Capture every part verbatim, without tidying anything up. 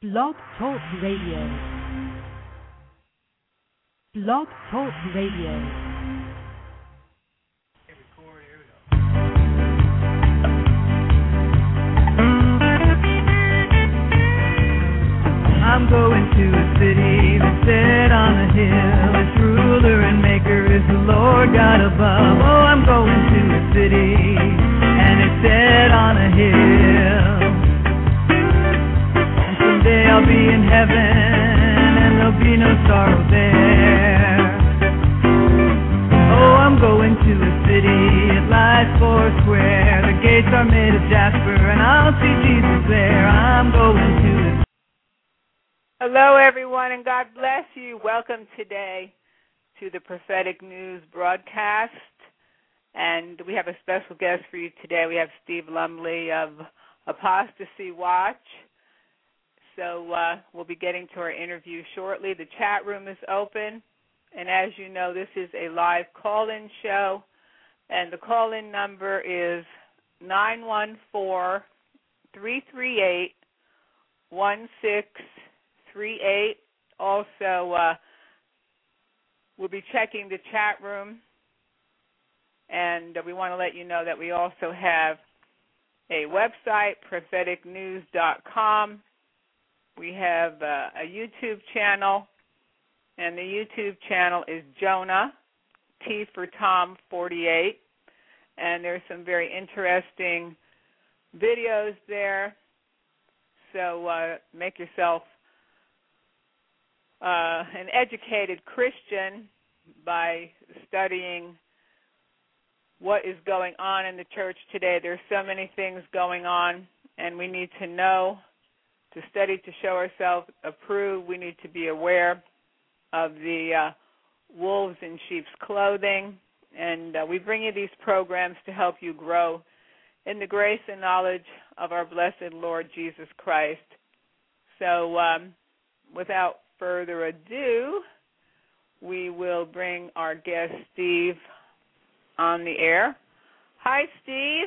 Blog Talk Radio. Blog Talk Radio. I'm going to a city that's set on a hill. Its ruler and maker is the Lord God above. Oh, I'm going to a city, and it's set on a hill. And someday I'll be in heaven, and there'll be no sorrow there. Oh, I'm going to a city, it lies four square. The gates are made of jasper, and I'll see Jesus there. I'm going to a city. Hello, everyone, and God bless you. Welcome today to the Prophetic News broadcast. And we have a special guest for you today. We have Steve Lumley of Apostasy Watch. So uh, we'll be getting to our interview shortly. The chat room is open. And as you know, this is a live call-in show. And the call-in number is nine one four, three three eight, one six three eight. Also, uh, we'll be checking the chat room, and uh, we want to let you know that we also have a website, prophetic news dot com. We have uh, a YouTube channel, and the YouTube channel is Jonah, T for Tom forty-eight, and there's some very interesting videos there, so uh, make yourself Uh, an educated Christian by studying what is going on in the church today. There's so many things going on, and we need to know, to study to show ourselves approved. We need to be aware of the uh, wolves in sheep's clothing, and uh, we bring you these programs to help you grow in the grace and knowledge of our blessed Lord Jesus Christ. So um, without further ado, we will bring our guest Steve on the air. Hi, Steve.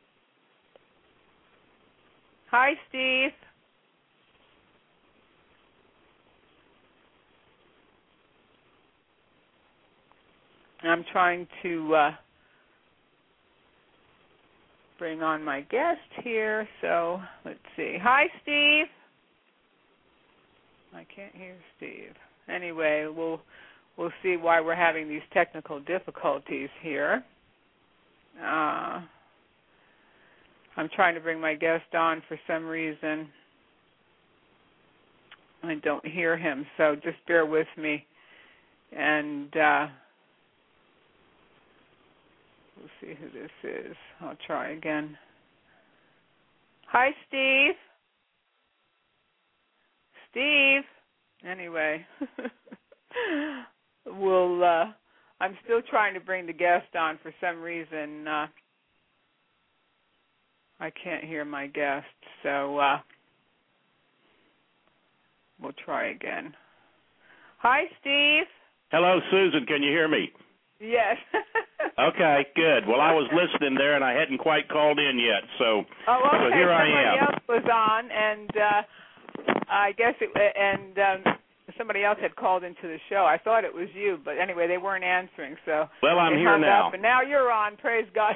Hi, Steve. I'm trying to uh, bring on my guest here, so let's see. Hi, Steve. I can't hear Steve. Anyway, we'll we'll see why we're having these technical difficulties here. Uh, I'm trying to bring my guest on for some reason. I don't hear him, so just bear with me. And uh, we'll see who this is. I'll try again. Hi, Steve. Steve. Anyway, we'll. Uh, I'm still trying to bring the guest on for some reason. Uh, I can't hear my guest, so uh, we'll try again. Hi, Steve. Hello, Susan. Can you hear me? Yes. Okay, good. Well, I was listening there, and I hadn't quite called in yet, so oh, okay. so here I am. Somebody else was on, and. Uh, I guess it, and um, somebody else had called into the show. I thought it was you, but anyway, they weren't answering. So well, I'm here now. Up, and now you're on. Praise God.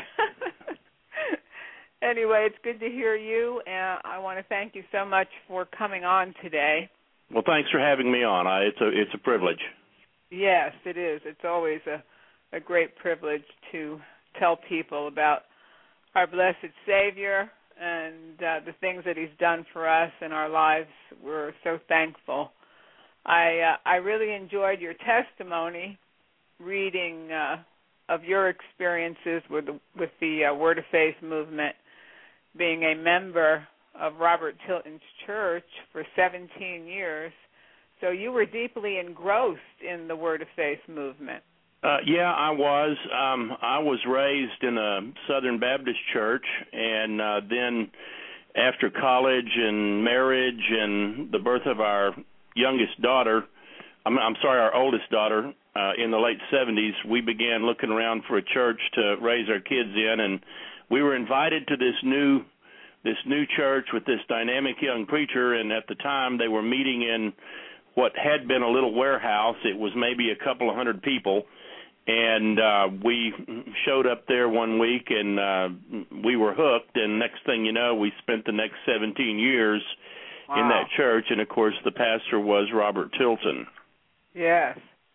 Anyway, it's good to hear you, and I want to thank you so much for coming on today. Well, thanks for having me on. I, it's a it's a privilege. Yes, it is. It's always a, a great privilege to tell people about our blessed Savior and uh, the things that he's done for us in our lives. We're so thankful. I uh, I really enjoyed your testimony, reading uh, of your experiences with the, with the uh, Word of Faith movement, being a member of Robert Tilton's church for seventeen years. So you were deeply engrossed in the Word of Faith movement. Uh, yeah, I was. Um, I was raised in a Southern Baptist church, and uh, then after college and marriage and the birth of our youngest daughter, I'm, I'm sorry, our oldest daughter, uh, in the late seventies, we began looking around for a church to raise our kids in, and we were invited to this new this new church with this dynamic young preacher, and at the time they were meeting in what had been a little warehouse. It was maybe a couple of hundred people, and uh, we showed up there one week, and uh, we were hooked, and next thing you know, we spent the next seventeen years wow. in that church, and, of course, the pastor was Robert Tilton. Yes.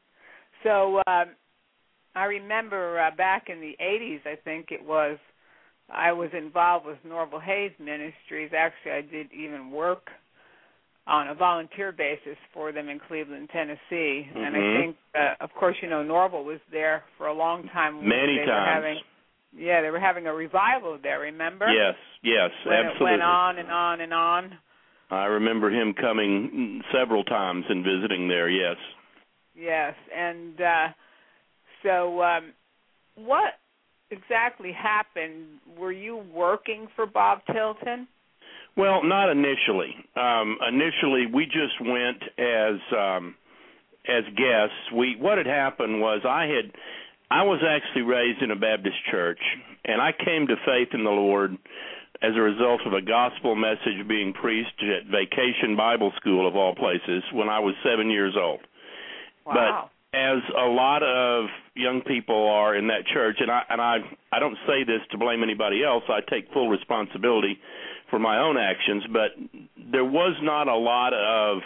So uh, I remember uh, back in the eighties, I think it was, I was involved with Norval Hayes Ministries. Actually, I did even work on a volunteer basis for them in Cleveland, Tennessee. Mm-hmm. And I think, uh, of course, you know, Norval was there for a long time. Many they times. Were having, yeah, they were having a revival there, remember? Yes, yes, when absolutely. It went on and on and on. I remember him coming several times and visiting there, yes. Yes, and uh, so um, what exactly happened? Were you working for Bob Tilton? Well, not initially. Um, initially, we just went as um, as guests. We what had happened was I had I was actually raised in a Baptist church, and I came to faith in the Lord as a result of a gospel message being preached at Vacation Bible School, of all places, when I was seven years old. Wow. But as a lot of young people are in that church, and I and I I don't say this to blame anybody else. I take full responsibility for my own actions, but there was not a lot of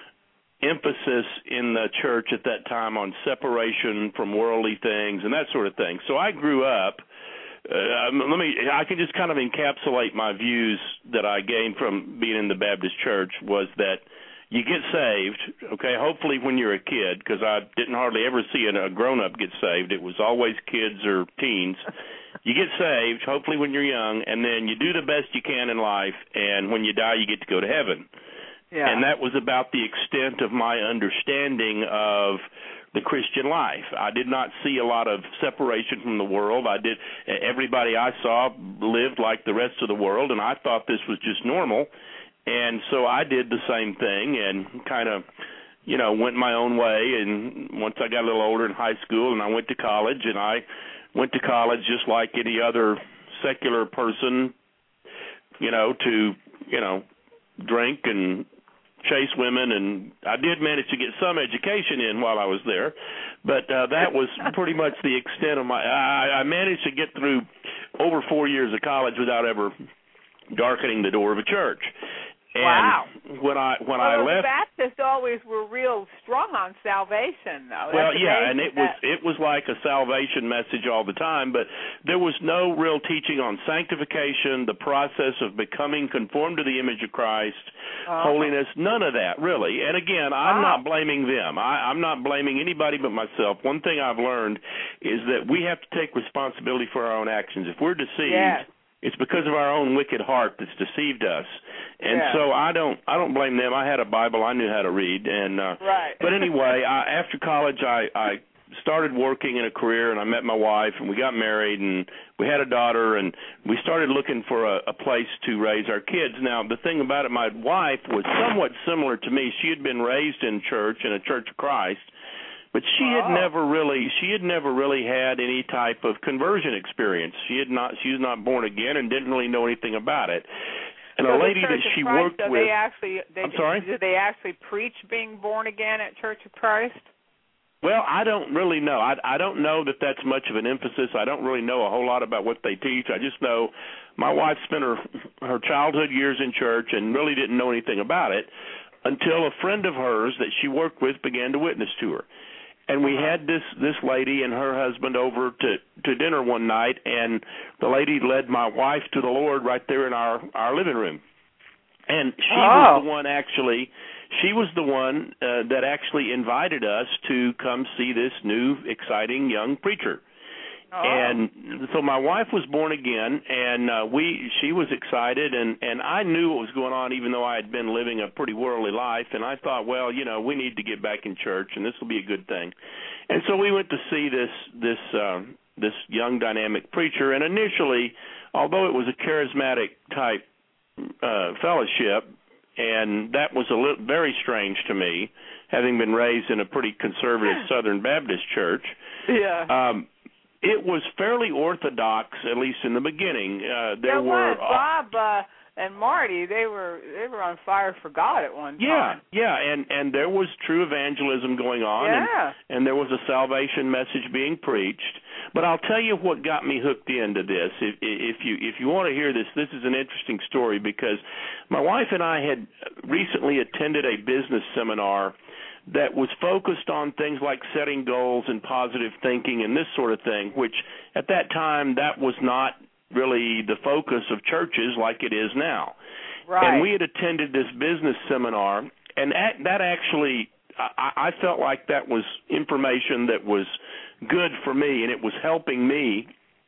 emphasis in the church at that time on separation from worldly things and that sort of thing. So I grew up. Uh, let me. I can just kind of encapsulate my views that I gained from being in the Baptist church was that you get saved, okay, hopefully when you're a kid, because I didn't hardly ever see a grown-up get saved. It was always kids or teens. You get saved, hopefully when you're young, and then you do the best you can in life, and when you die, you get to go to heaven. Yeah. And that was about the extent of my understanding of the Christian life. I did not see a lot of separation from the world. I did. Everybody I saw lived like the rest of the world, and I thought this was just normal. And so I did the same thing and kind of, you know, went my own way. And once I got a little older in high school and I went to college, and I went to college just like any other secular person, you know, to, you know, drink and chase women. And I did manage to get some education in while I was there. But uh, that was pretty much the extent of my, I, I managed to get through over four years of college without ever darkening the door of a church. And wow. when I when well, I left, the Baptists always were real strong on salvation, though. Well, That's yeah, and it was that... it was like a salvation message all the time, but there was no real teaching on sanctification, the process of becoming conformed to the image of Christ, uh-huh. holiness, none of that really. And again, I'm wow. not blaming them. I, I'm not blaming anybody but myself. One thing I've learned is that we have to take responsibility for our own actions. If we're deceived. Yes. It's because of our own wicked heart that's deceived us, and yeah. so I don't I don't blame them. I had a Bible, I knew how to read, and uh, right. but anyway, I, after college, I, I started working in a career, and I met my wife, and we got married, and we had a daughter, and we started looking for a, a place to raise our kids. Now, the thing about it, my wife was somewhat similar to me. She had been raised in church, in a Church of Christ. But she oh. had never really, she had never really had any type of conversion experience. She had not, she was not born again and didn't really know anything about it. And so a lady the that she Christ, worked so with, they actually, they, I'm sorry? Do they actually preach being born again at Church of Christ? Well, I don't really know. I, I don't know that that's much of an emphasis. I don't really know a whole lot about what they teach. I just know my wife spent her her childhood years in church and really didn't know anything about it until a friend of hers that she worked with began to witness to her. And we had this, this lady and her husband over to, to dinner one night, and the lady led my wife to the Lord right there in our, our living room. And she oh. was the one actually, she was the one uh, that actually invited us to come see this new, exciting young preacher. Oh. And so my wife was born again, and uh, we she was excited, and, and I knew what was going on, even though I had been living a pretty worldly life, and I thought, well, you know, we need to get back in church, and this will be a good thing. And so we went to see this this uh, this young dynamic preacher, and initially, although it was a charismatic type uh, fellowship, and that was a little, very strange to me, having been raised in a pretty conservative Southern Baptist church. Yeah. Um, It was fairly orthodox, at least in the beginning. Uh, there it were was. Bob, uh, and Marty, they were they were on fire for God at one Yeah, time. yeah, and and there was true evangelism going on, Yeah. and, and there was a salvation message being preached. But I'll tell you what got me hooked into this. If, if you if you want to hear this, this is an interesting story because my wife and I had recently attended a business seminar that was focused on things like setting goals and positive thinking and this sort of thing, which at that time that was not really the focus of churches like it is now. Right. And we had attended this business seminar, and that, that actually, I, I felt like that was information that was good for me, and it was helping me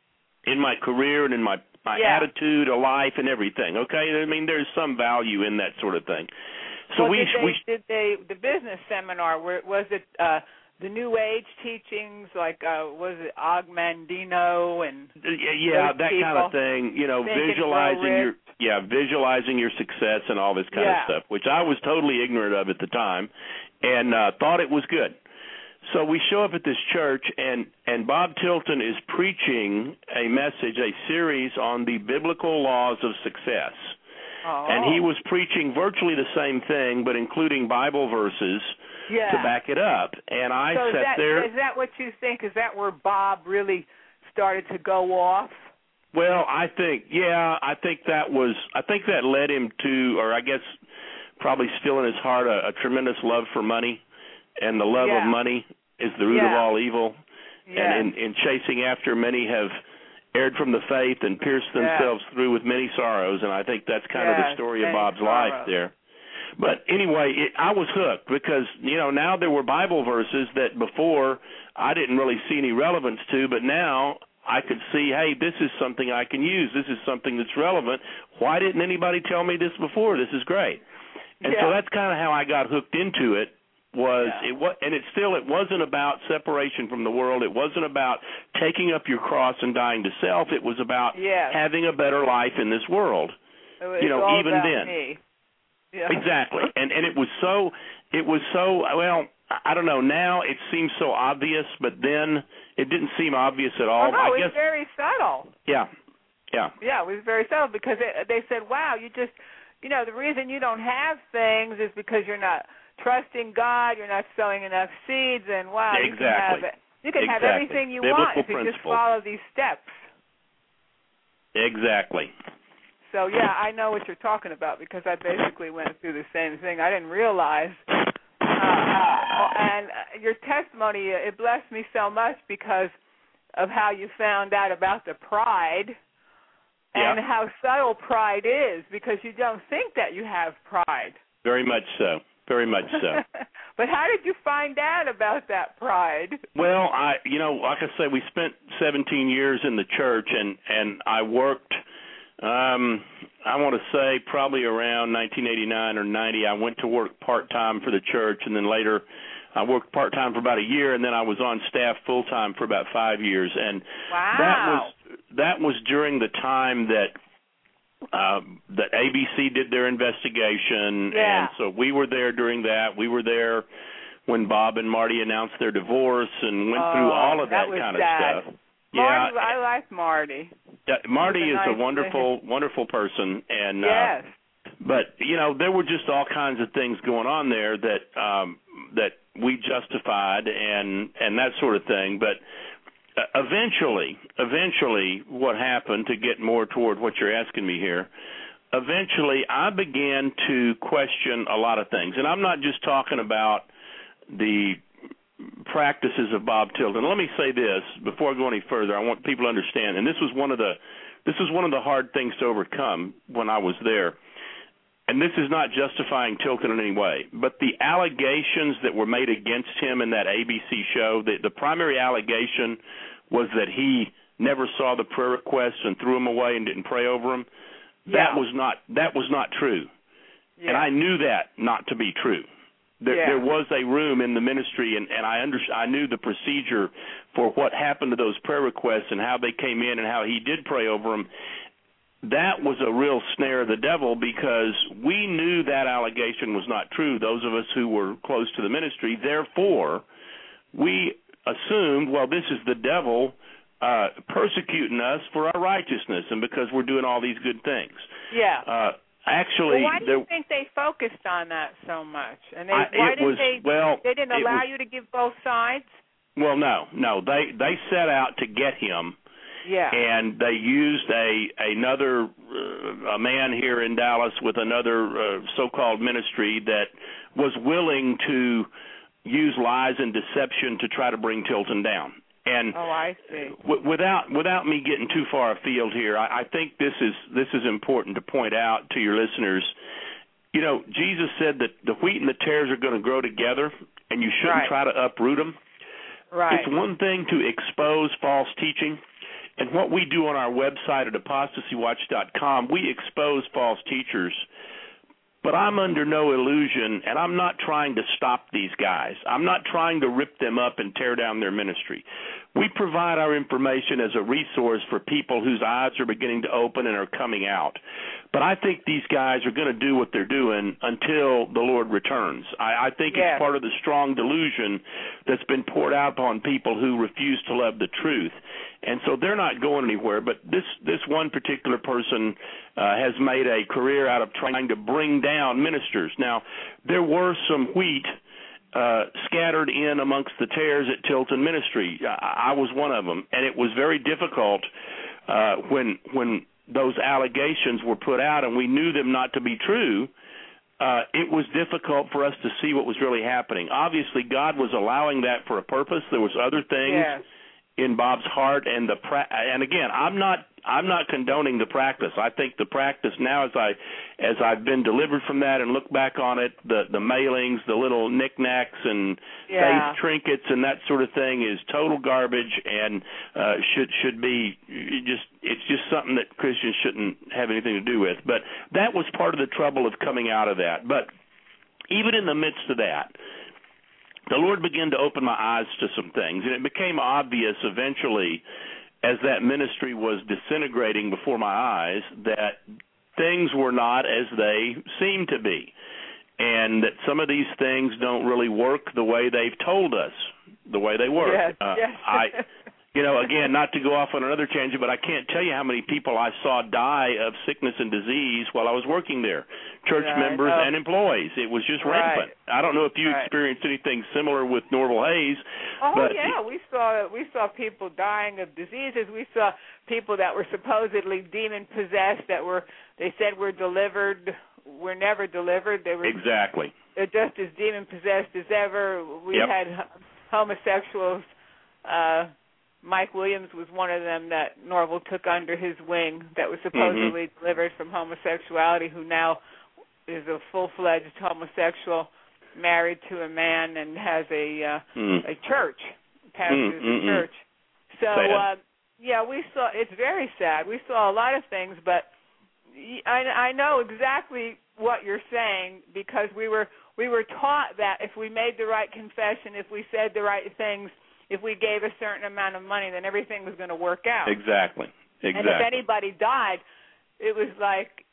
in my career and in my, my yeah. attitude of life and everything, okay? I mean, there's some value in that sort of thing. So well, we, did they, we did they the business seminar? Where, was it uh, the New Age teachings? Like uh, was it Og Mandino and yeah, that people? kind of thing? You know, visualizing your yeah, visualizing your success and all this kind yeah. of stuff, which I was totally ignorant of at the time, and uh, thought it was good. So we show up at this church, and and Bob Tilton is preaching a message, a series on the biblical laws of success. Oh. And he was preaching virtually the same thing, but including Bible verses yeah. to back it up. And I so sat is that, there. Is that what you think? Is that where Bob really started to go off? Well, I think, yeah, I think that was, I think that led him to, or I guess probably still in his heart, a, a tremendous love for money. And the love yeah. of money is the root yeah. of all evil. Yeah. And in, in chasing after, many have erred from the faith and pierced themselves yeah. through with many sorrows, and I think that's kind yeah, of the story of Bob's sorrow. life there. But anyway, it, I was hooked because, you know, now there were Bible verses that before I didn't really see any relevance to, but now I could see, hey, this is something I can use. This is something that's relevant. Why didn't anybody tell me this before? This is great. And yeah. so that's kind of how I got hooked into it. Was yeah. it was and it still it wasn't about separation from the world. It wasn't about taking up your cross and dying to self. It was about yes. having a better life in this world. It was you know, all even about then. Me. Yeah. Exactly. And and it was so it was so well, I don't know, now it seems so obvious, but then it didn't seem obvious at all. Oh, no, I it guess, was very subtle. Yeah. Yeah. Yeah, it was very subtle because it, they said, "Wow, you just you know, the reason you don't have things is because you're not trusting God, you're not sowing enough seeds, and wow, exactly. you can have you can exactly. have everything you Biblical want if you principle. just follow these steps." Exactly. So yeah, I know what you're talking about because I basically went through the same thing. I didn't realize, uh, and your testimony it blessed me so much because of how you found out about the pride. And yeah. how subtle pride is, because you don't think that you have pride. Very much so. Very much so. But how did you find out about that pride? Well, I, you know, like I say, we spent seventeen years in the church, and and I worked. Um, I want to say probably around nineteen eighty-nine or ninety. I went to work part time for the church, and then later I worked part time for about a year, and then I was on staff full time for about five years. And wow. that was that was during the time that uh, that A B C did their investigation, yeah. and so we were there during that. We were there when Bob and Marty announced their divorce and went oh, through all of that, that kind sad. of stuff. Marty, yeah, I like Marty. Yeah, Marty a is nice a wonderful, thing. wonderful person, and yes. Uh, but you know there were just all kinds of things going on there that um, that we justified and and that sort of thing. But uh, eventually, eventually, what happened, to get more toward what you're asking me here, eventually I began to question a lot of things, and I'm not just talking about the practices of Bob Tilton. Let me say this before I go any further. I want people to understand, and this was one of the this was one of the hard things to overcome when I was there. And this is not justifying Tilton in any way, but the allegations that were made against him in that A B C show, the, the primary allegation was that he never saw the prayer requests and threw them away and didn't pray over them. Yeah. That was not that was not true, yeah. and I knew that not to be true. There, yeah. there was a room in the ministry, and, and I under, I knew the procedure for what happened to those prayer requests and how they came in and how he did pray over them. That was a real snare of the devil because we knew that allegation was not true, those of us who were close to the ministry. Therefore, we assumed, well, this is the devil uh, persecuting us for our righteousness and because we're doing all these good things. Yeah. Uh, actually, well, why do there, you think they focused on that so much? And they, I, why it didn't was, they? Well, they didn't allow was, you to give both sides. Well, no, no. They they set out to get him. Yeah. And they used a another uh, a man here in Dallas with another uh, so-called ministry that was willing to use lies and deception to try to bring Tilton down. And oh, I see. W- without without me getting too far afield here, I, I think this is this is important to point out to your listeners. You know, Jesus said that the wheat and the tares are going to grow together, and you shouldn't right. try to uproot them. Right. It's one thing to expose false teaching. And what we do on our website at apostasy watch dot com, we expose false teachers. But I'm under no illusion, and I'm not trying to stop these guys. I'm not trying to rip them up and tear down their ministry. We provide our information as a resource for people whose eyes are beginning to open and are coming out. But I think these guys are going to do what they're doing until the Lord returns. I, I think yes. it's part of the strong delusion that's been poured out upon people who refuse to love the truth. And so they're not going anywhere. But this, this one particular person uh, has made a career out of trying to bring down ministers. Now, there were some wheat Uh, scattered in amongst the tares at Tilton Ministry. I, I was one of them, and it was very difficult uh, when when those allegations were put out, and we knew them not to be true. Uh, it was difficult for us to see what was really happening. Obviously, God was allowing that for a purpose. There was other things yes. in Bob's heart, and the pra- and again, I'm not I'm not condoning the practice. I think the practice now, as I as I've been delivered from that and look back on it, the the mailings, the little knickknacks and yeah. faith trinkets and that sort of thing is total garbage and uh, should should be just it's just something that Christians shouldn't have anything to do with. But that was part of the trouble of coming out of that. But even in the midst of that, the Lord began to open my eyes to some things, and it became obvious eventually as that ministry was disintegrating before my eyes that things were not as they seemed to be, and that some of these things don't really work the way they've told us the way they work. Yes, uh, yes. I, you know, again, not to go off on another tangent, but I can't tell you how many people I saw die of sickness and disease while I was working there, church yeah, members and employees. It was just right. rampant. I don't know if you right. experienced anything similar with Norval Hayes. Oh but yeah, we saw we saw people dying of diseases. We saw people that were supposedly demon possessed that were they said were delivered, were never delivered. They were exactly just as demon possessed as ever. We yep. had homosexuals. Uh, Mike Williams was one of them that Norval took under his wing that was supposedly mm-hmm. delivered from homosexuality, who now is a full-fledged homosexual married to a man and has a uh, mm. a church, pastors mm, a church. So, uh, yeah, we saw, it's very sad. We saw a lot of things, but I, I know exactly what you're saying because we were we were taught that if we made the right confession, if we said the right things, if we gave a certain amount of money, then everything was going to work out. Exactly. Exactly. And if anybody died, it was like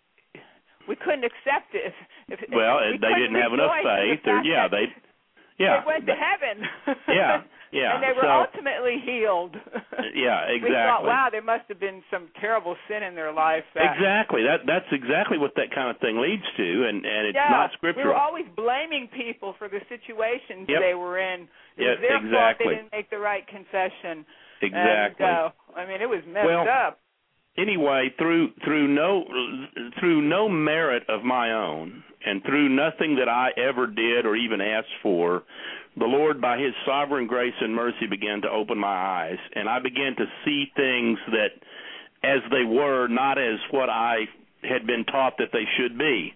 we couldn't accept it. If, if, well, we they didn't have enough faith, or yeah, they, yeah, they went to heaven. Yeah, yeah. And they were so, ultimately healed. Yeah, exactly. We thought, wow, there must have been some terrible sin in their life. That, exactly. That that's exactly what that kind of thing leads to, and and it's yeah, not scriptural. We were always blaming people for the situations yep. they were in. It yep, was their exactly. fault they didn't make the right confession. Exactly. And, uh, I mean, it was messed well, up. Anyway, through through no through no merit of my own, and through nothing that I ever did or even asked for, the Lord, by His sovereign grace and mercy, began to open my eyes, and I began to see things that, as they were, not as what I had been taught that they should be,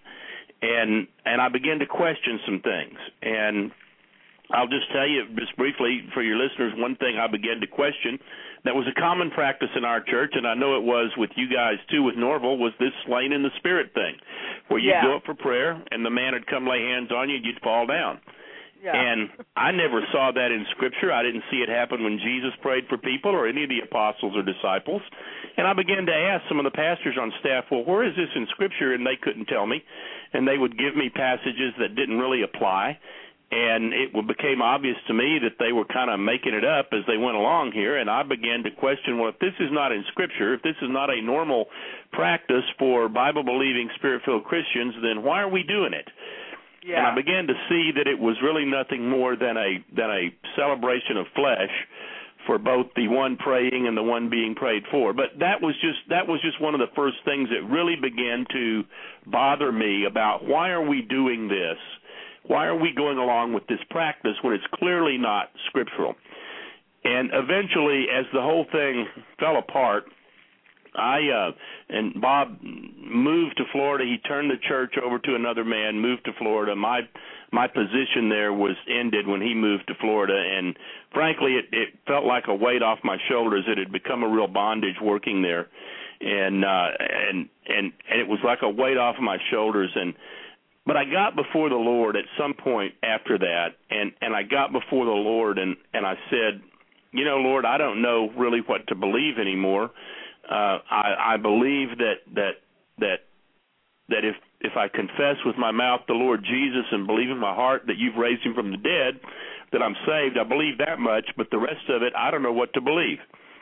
and and I began to question some things. And I'll just tell you, just briefly for your listeners, one thing I began to question that was a common practice in our church, and I know it was with you guys too with Norval, was this slain in the spirit thing, where you'd yeah. go up for prayer, and the man would come lay hands on you, and you'd fall down. Yeah. And I never saw that in Scripture. I didn't see it happen when Jesus prayed for people or any of the apostles or disciples. And I began to ask some of the pastors on staff, well, where is this in Scripture? And they couldn't tell me. And they would give me passages that didn't really apply. And it became obvious to me that they were kind of making it up as they went along here, and I began to question, well, if this is not in Scripture, if this is not a normal practice for Bible-believing, Spirit-filled Christians, then why are we doing it? Yeah. And I began to see that it was really nothing more than a than a celebration of flesh for both the one praying and the one being prayed for. But that was just that was just one of the first things that really began to bother me about why are we doing this? Why are we going along with this practice when it's clearly not scriptural? And eventually, as the whole thing fell apart, I uh, and Bob moved to Florida. He turned the church over to another man, moved to Florida. My my position there was ended when he moved to Florida, and frankly, it, it felt like a weight off my shoulders. It had become a real bondage working there, and uh, and and and it was like a weight off of my shoulders. And But I got before the Lord at some point after that, and, and I got before the Lord, and, and I said, you know, Lord, I don't know really what to believe anymore. Uh, I, I believe that that that that if if I confess with my mouth the Lord Jesus and believe in my heart that you've raised him from the dead, that I'm saved. I believe that much, but the rest of it, I don't know what to believe.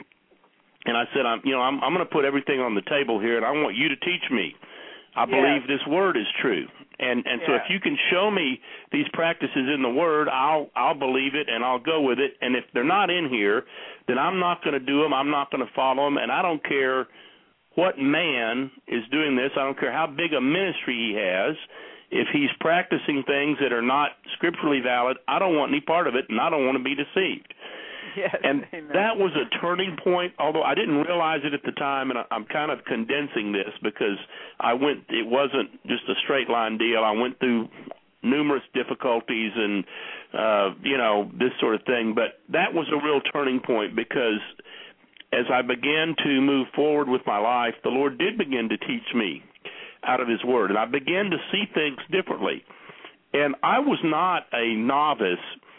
And I said, I'm you know, I'm, I'm going to put everything on the table here, and I want you to teach me. I believe yes. this word is true. And and yeah. so if you can show me these practices in the Word, I'll I'll believe it and I'll go with it. And if they're not in here, then I'm not going to do them. I'm not going to follow them. And I don't care what man is doing this. I don't care how big a ministry he has. If he's practicing things that are not scripturally valid, I don't want any part of it, and I don't want to be deceived. Yes, and amen. That was a turning point, although I didn't realize it at the time, and I'm kind of condensing this because I went. It wasn't just a straight line deal. I went through numerous difficulties and, uh, you know, this sort of thing. But that was a real turning point because as I began to move forward with my life, the Lord did begin to teach me out of his word, and I began to see things differently. And I was not a novice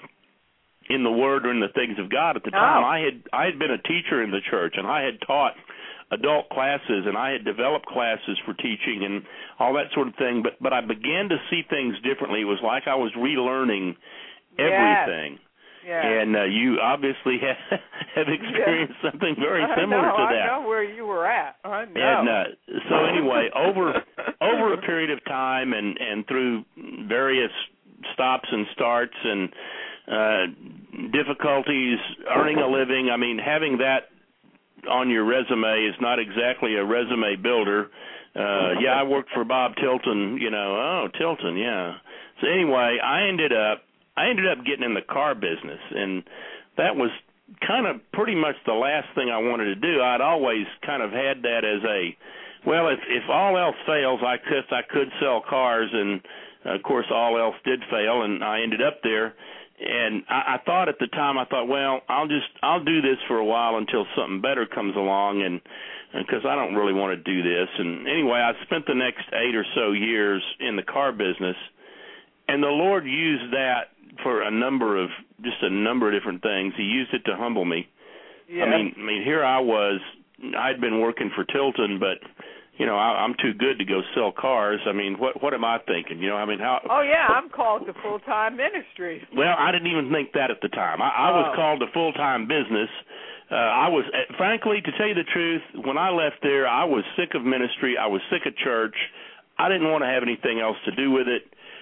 in the Word or in the things of God at the time. Oh. I had I had been a teacher in the church, and I had taught adult classes, and I had developed classes for teaching and all that sort of thing. But but I began to see things differently. It was like I was relearning everything. Yes. Yeah. And uh, you obviously have, have experienced yeah. something very I similar know, to that. I know where you were at. I know. And uh, so anyway, over over a period of time and, and through various stops and starts and uh, difficulties earning a living, I mean, having that on your resume is not exactly a resume builder. Uh, yeah, I worked for Bob Tilton, you know, oh, Tilton, yeah. So anyway, I ended up I ended up getting in the car business, and that was kind of pretty much the last thing I wanted to do. I'd always kind of had that as a, well, if if all else fails, I could, I could sell cars, and, of course, all else did fail, and I ended up there. And I, I thought at the time, I thought, well, I'll just, I'll do this for a while until something better comes along, and because I don't really want to do this. And anyway, I spent the next eight or so years in the car business, and the Lord used that for a number of, just a number of different things. He used it to humble me. Yeah. I mean, I mean, here I was, I'd been working for Tilton, but, you know, I, I'm too good to go sell cars. I mean, what what am I thinking? You know, I mean, how? Oh, yeah, I'm called to full-time ministry. Well, I didn't even think that at the time. I, I was Oh. called to full-time business. Uh, I was, frankly, to tell you the truth, when I left there, I was sick of ministry. I was sick of church. I didn't want to have anything else to do with it.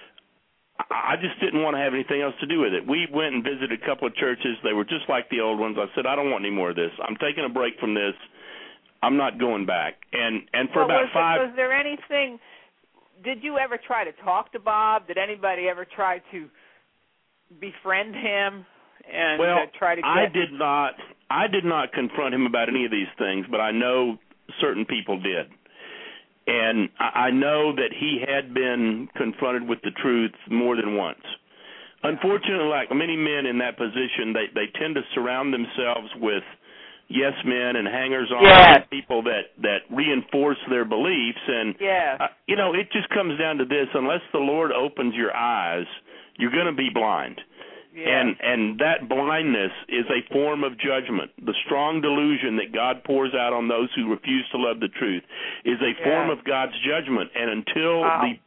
I just didn't want to have anything else to do with it. We went and visited a couple of churches. They were just like the old ones. I said, I don't want any more of this. I'm taking a break from this. I'm not going back. And and for well, about was five... There, was there anything... Did you ever try to talk to Bob? Did anybody ever try to befriend him and well, uh, try to get... I did not. I did not confront him about any of these things, but I know certain people did. And I know that he had been confronted with the truth more than once. Unfortunately, like many men in that position, they, they tend to surround themselves with yes men and hangers-on, yes. people that, that reinforce their beliefs. And, yeah. uh, you know, it just comes down to this. Unless the Lord opens your eyes, you're going to be blind. Yeah. And and that blindness is a form of judgment. The strong delusion that God pours out on those who refuse to love the truth is a yeah. form of God's judgment. And until wow. the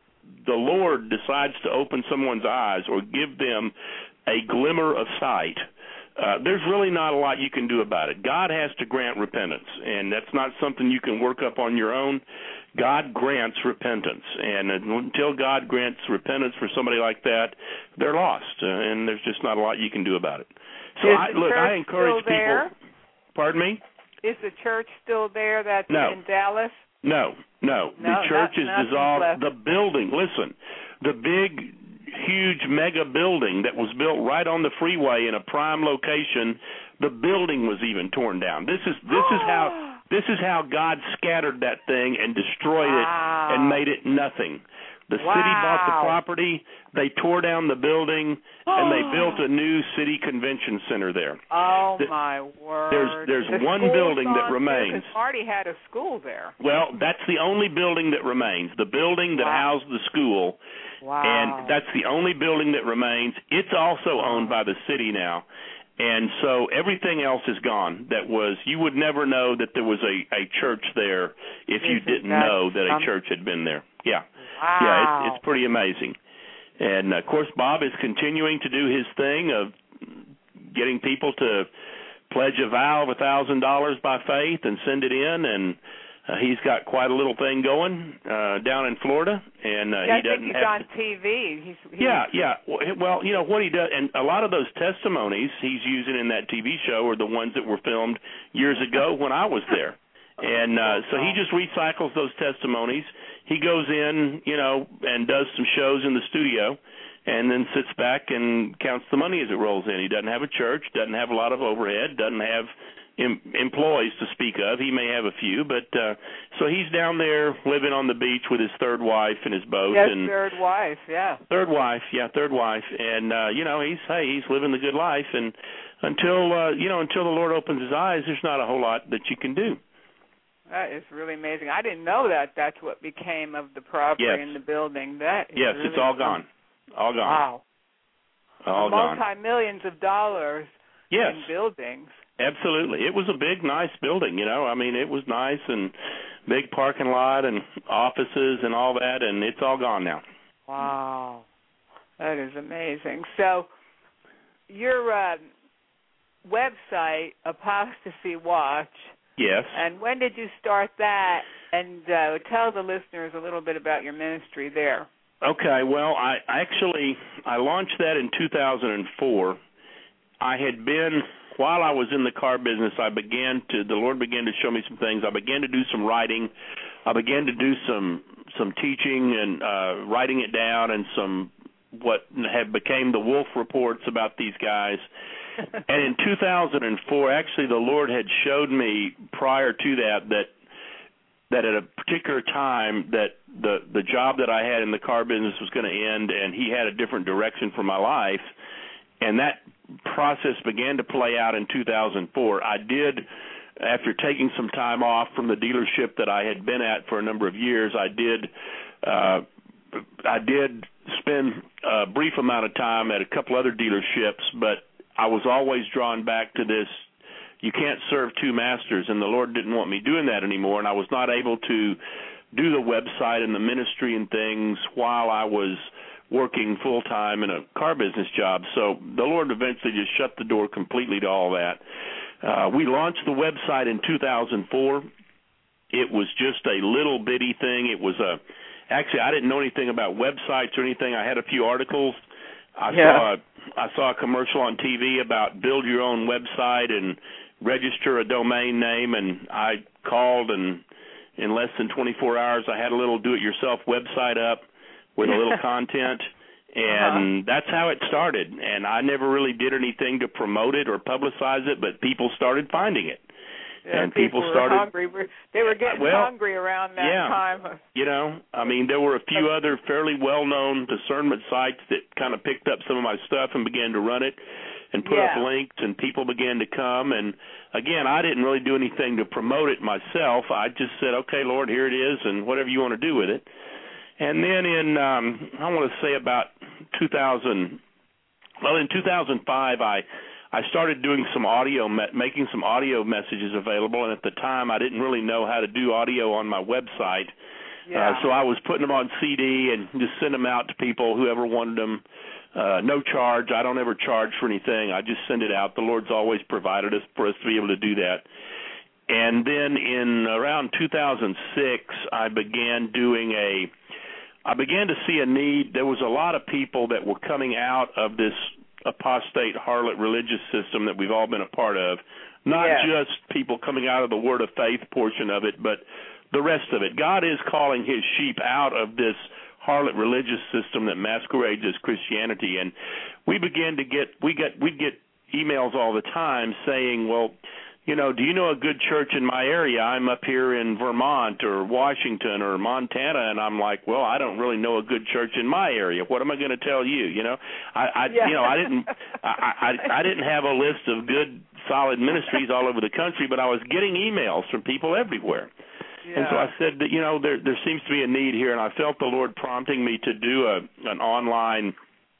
the Lord decides to open someone's eyes or give them a glimmer of sight, uh, there's really not a lot you can do about it. God has to grant repentance, and that's not something you can work up on your own. God grants repentance, and until God grants repentance for somebody like that, they're lost, uh, and there's just not a lot you can do about it. So, I, look, I encourage people. There? Pardon me? Is the church still there that's no. in Dallas? No, no. no the church not, is dissolved. Left. The building, listen, the big, huge mega building that was built right on the freeway in a prime location, the building was even torn down. This is this is how this is how God scattered that thing and destroyed wow. it and made it nothing. The wow. city bought the property, they tore down the building, and they built a new city convention center there. Oh, the, my word. There's there's the one building that remains. Because Marty had a school there. Well, that's the only building that remains, the building that wow. housed the school, wow. and that's the only building that remains. It's also owned by the city now. And so everything else is gone. That was, you would never know that there was a, a church there if you didn't know that a church had been there. Yeah. Wow. Yeah, it's, it's pretty amazing. And, of course, Bob is continuing to do his thing of getting people to pledge a vow of one thousand dollars by faith and send it in, and uh, he's got quite a little thing going uh, down in Florida. And uh, yeah, he I doesn't think he's have on T V. He's, he's, yeah, yeah. Well, you know, what he does, and a lot of those testimonies he's using in that T V show are the ones that were filmed years ago when I was there. And uh, so he just recycles those testimonies. He goes in, you know, and does some shows in the studio and then sits back and counts the money as it rolls in. He doesn't have a church, doesn't have a lot of overhead, doesn't have em- employees to speak of. He may have a few, but uh, so he's down there living on the beach with his third wife and his boat. Yes, and third wife, yeah. Third wife, yeah, third wife. And, uh, you know, he's, hey, he's living the good life. And until, uh, you know, until the Lord opens his eyes, there's not a whole lot that you can do. That is really amazing. I didn't know that that's what became of the property yes. in the building. That is Yes, really it's all cool. gone. All gone. Wow. All gone. Multi-millions of dollars yes. in buildings. Absolutely. It was a big, nice building, you know. I mean, it was nice and big parking lot and offices and all that, and it's all gone now. Wow. That is amazing. So your uh, website, Apostasy Watch, yes. And when did you start that? And uh, tell the listeners a little bit about your ministry there. Okay, well, I actually, I launched that in two thousand four. I had been, while I was in the car business, I began to, the Lord began to show me some things. I began to do some writing. I began to do some some teaching and uh, writing it down and some, what have became the Wolf Reports about these guys. And in two thousand four, actually, the Lord had showed me prior to that that that at a particular time that the the job that I had in the car business was going to end, and he had a different direction for my life. And that process began to play out in two thousand four. I did, after taking some time off from the dealership that I had been at for a number of years, I did uh, I did spend a brief amount of time at a couple other dealerships, but I was always drawn back to this, you can't serve two masters, and the Lord didn't want me doing that anymore, and I was not able to do the website and the ministry and things while I was working full-time in a car business job. So the Lord eventually just shut the door completely to all that. Uh, we launched the website in two thousand four. It was just a little bitty thing. It was a, actually, I didn't know anything about websites or anything. I had a few articles. I yeah. saw a, I saw a commercial on T V about build your own website and register a domain name, and I called, and in less than twenty-four hours I had a little do-it-yourself website up with a little content, and uh-huh. that's how it started. And I never really did anything to promote it or publicize it, but people started finding it. Yeah, and people, people started were hungry. They were getting well, hungry around that yeah, time. You know, I mean, there were a few other fairly well-known discernment sites that kind of picked up some of my stuff and began to run it and put yeah. up links, and people began to come. And, again, I didn't really do anything to promote it myself. I just said, okay, Lord, here it is, and whatever you want to do with it. And then in, um, I want to say about two thousand, well, in two thousand five, I I started doing some audio, making some audio messages available, and at the time I didn't really know how to do audio on my website. Yeah. Uh, so I was putting them on C D and just send them out to people, whoever wanted them. Uh, no charge. I don't ever charge for anything. I just send it out. The Lord's always provided us for us to be able to do that. And then in around two thousand six, I began doing a, I began to see a need. There was a lot of people that were coming out of this apostate harlot religious system that we've all been a part of. Not yes. just people coming out of the Word of Faith portion of it, but the rest of it. God is calling his sheep out of this harlot religious system that masquerades as Christianity. And we began to get, we get, we get emails all the time saying, well, you know, do you know a good church in my area? I'm up here in Vermont or Washington or Montana, and I'm like, well, I don't really know a good church in my area. What am I going to tell you? You know, I, I yeah. you know, I didn't, I, I, I didn't have a list of good, solid ministries all over the country, but I was getting emails from people everywhere. Yeah. And so I said that, you know, there there seems to be a need here, and I felt the Lord prompting me to do a an online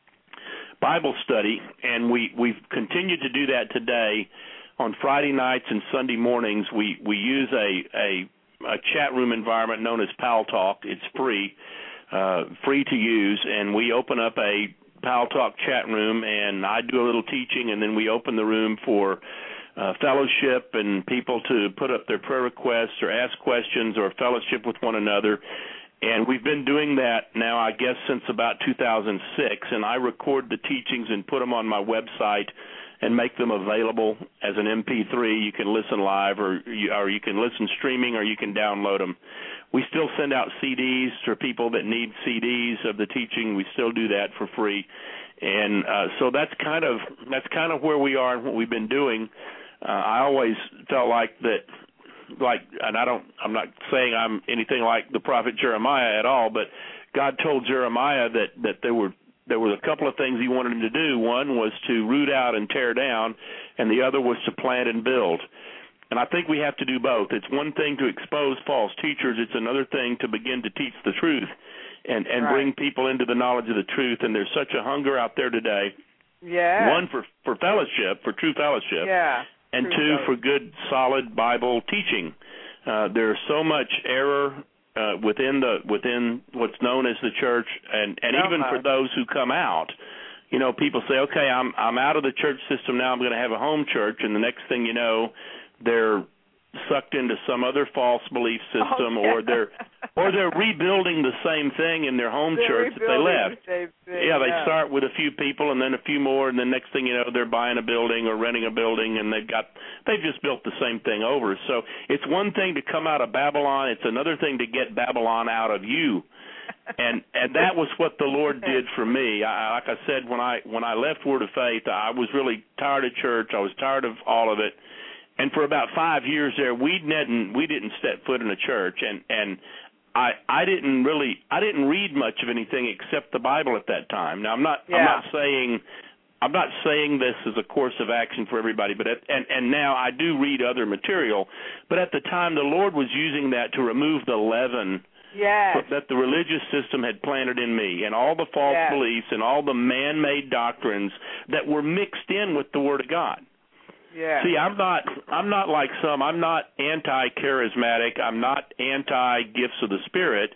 Bible study, and we, we've continued to do that today. On Friday nights and Sunday mornings, we, we use a, a, a chat room environment known as Pal Talk. It's free, uh, free to use, and we open up a Pal Talk chat room, and I do a little teaching, and then we open the room for Uh, fellowship and people to put up their prayer requests or ask questions or fellowship with one another. And we've been doing that now, I guess, since about two thousand six. And I record the teachings and put them on my website and make them available as an M P three. You can listen live, or you, or you can listen streaming, or you can download them. We still send out C Ds for people that need C Ds of the teaching. We still do that for free. And uh, so that's kind of that's kind of where we are and what we've been doing. Uh, I always felt like that, like, and I don't, I'm not saying I'm anything like the prophet Jeremiah at all, but God told Jeremiah that, that there were there were a couple of things he wanted him to do. One was to root out and tear down, and the other was to plant and build. And I think we have to do both. It's one thing to expose false teachers. It's another thing to begin to teach the truth and, and right. bring people into the knowledge of the truth. And there's such a hunger out there today. Yeah. One, for, for fellowship, for true fellowship. Yeah. And True two, fellowship. for good, solid Bible teaching. Uh, there's so much error uh, within the within what's known as the church, and, and So even much. for those who come out. You know, people say, okay, I'm I'm out of the church system now. I'm going to have a home church, and the next thing you know, they're sucked into some other false belief system, oh, yeah. or they're or they're rebuilding the same thing in their home they're church that they left. The same thing, yeah, they yeah. start with a few people and then a few more, and then next thing you know, they're buying a building or renting a building, and they've got they've just built the same thing over. So it's one thing to come out of Babylon; it's another thing to get Babylon out of you. And and that was what the Lord did for me. I, like I said, when I when I left Word of Faith, I was really tired of church. I was tired of all of it. And for about five years there, we didn't we didn't step foot in a church, and and I I didn't really I didn't read much of anything except the Bible at that time. Now I'm not yeah. I'm not saying I'm not saying this as a course of action for everybody, but at, and and now I do read other material, but at the time the Lord was using that to remove the leaven yes. that the religious system had planted in me, and all the false yes. beliefs and all the man-made doctrines that were mixed in with the Word of God. Yeah. See, I'm not I'm not like some. I'm not anti-charismatic. I'm not anti-gifts of the Spirit.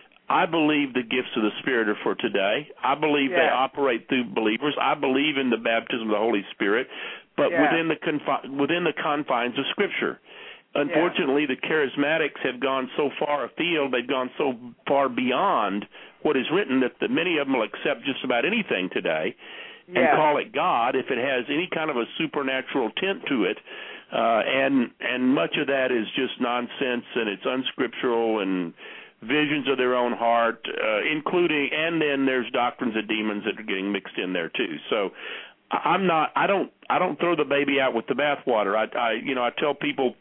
I believe the gifts of the Spirit are for today. I believe yeah. they operate through believers. I believe in the baptism of the Holy Spirit, but yeah. within the confi- within the confines of Scripture. Unfortunately, yeah. the charismatics have gone so far afield, they've gone so far beyond what is written that the, many of them will accept just about anything today and yeah. call it God if it has any kind of a supernatural tint to it. Uh, and and much of that is just nonsense, and it's unscriptural and visions of their own heart, uh, including, and then there's doctrines of demons that are getting mixed in there too. So I'm not, I don't, I don't throw the baby out with the bathwater. I, I, you know, I tell people,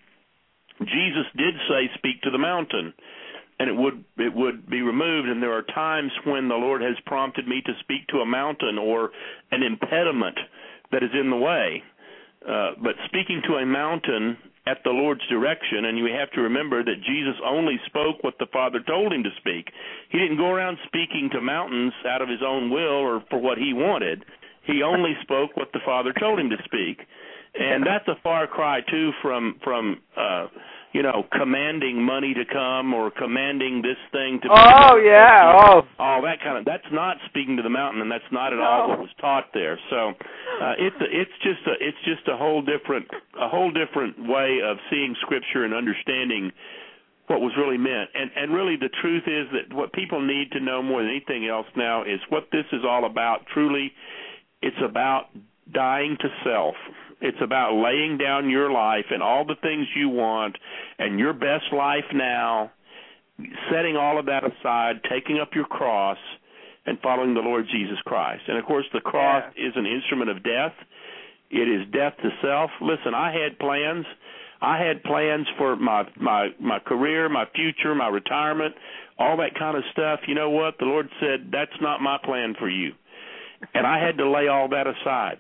Jesus did say, "Speak to the mountain," and it would it would be removed. And there are times when the Lord has prompted me to speak to a mountain or an impediment that is in the way. Uh, but speaking to a mountain at the Lord's direction, and you have to remember that Jesus only spoke what the Father told him to speak. He didn't go around speaking to mountains out of his own will or for what he wanted. He only spoke what the Father told him to speak. And that's a far cry, too, from, from uh, you know, commanding money to come or commanding this thing to be Oh, yeah, oh. all that kind of, that's not speaking to the mountain, and that's not at No. all what was taught there. So uh, it's a, it's just a it's just a whole different a whole different way of seeing Scripture and understanding what was really meant. And and really the truth is that what people need to know more than anything else now is what this is all about. Truly, it's about dying to self. It's about laying down your life and all the things you want and your best life now, setting all of that aside, taking up your cross, and following the Lord Jesus Christ. And, of course, the cross Yeah. is an instrument of death. It is death to self. Listen, I had plans. I had plans for my, my, my career, my future, my retirement, all that kind of stuff. You know what? The Lord said, that's not my plan for you. And I had to lay all that aside.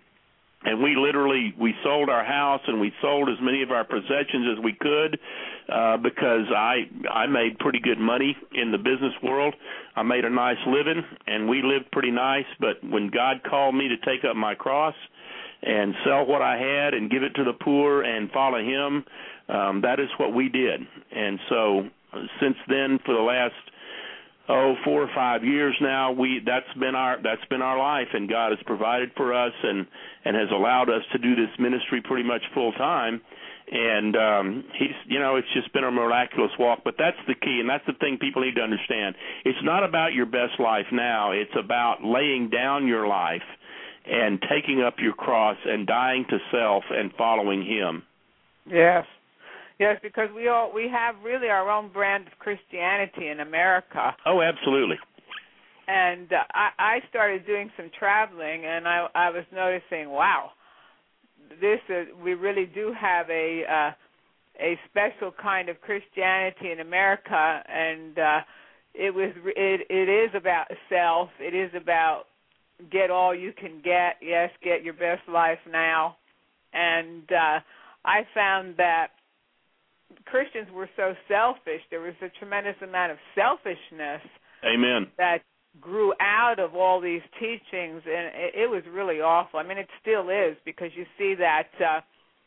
And we literally, we sold our house and we sold as many of our possessions as we could uh, because I I made pretty good money in the business world. I made a nice living, and we lived pretty nice. But when God called me to take up my cross and sell what I had and give it to the poor and follow Him, um, that is what we did. And so uh, since then, for the last oh, four or five years now, we that's been our that's been our life, and God has provided for us and, and has allowed us to do this ministry pretty much full time. And um, he's you know it's just been a miraculous walk. But that's the key, and that's the thing people need to understand. It's not about your best life now. It's about laying down your life and taking up your cross and dying to self and following Him. Yes. Yes, because we all we have really our own brand of Christianity in America. Oh, absolutely. And uh, I, I started doing some traveling, and I, I was noticing, wow, this is, we really do have a uh, a special kind of Christianity in America, and uh, it was it it is about self. It is about get all you can get. Yes, get your best life now, and uh, I found that Christians were so selfish. There was a tremendous amount of selfishness. Amen. That grew out of all these teachings, and it, it was really awful. I mean, it still is, because you see that, uh,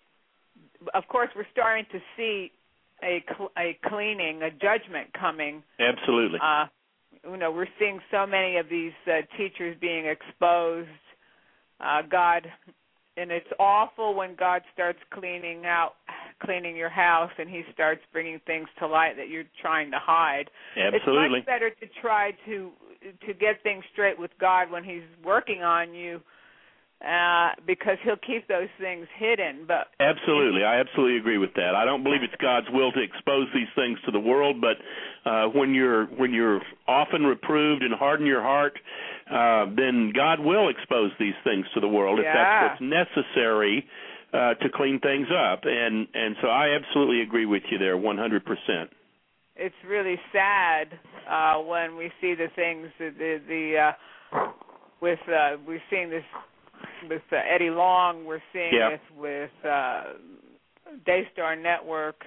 of course, we're starting to see a, cl- a cleaning, a judgment coming. Absolutely. Uh, you know, we're seeing so many of these uh, teachers being exposed. Uh, God, and it's awful when God starts cleaning out, cleaning your house, and He starts bringing things to light that you're trying to hide. Absolutely. It's much better to try to to get things straight with God when He's working on you, uh, because He'll keep those things hidden. But absolutely, I absolutely agree with that. I don't believe it's God's will to expose these things to the world, but uh, when you're when you're often reproved and harden your heart, uh, then God will expose these things to the world if Yeah. that's what's necessary uh, to clean things up. And and so I absolutely agree with you there, one hundred percent. It's really sad uh, when we see the things the the, the uh, with uh, we're seeing this with uh, Eddie Long. We're seeing yeah. this with uh, Daystar Network,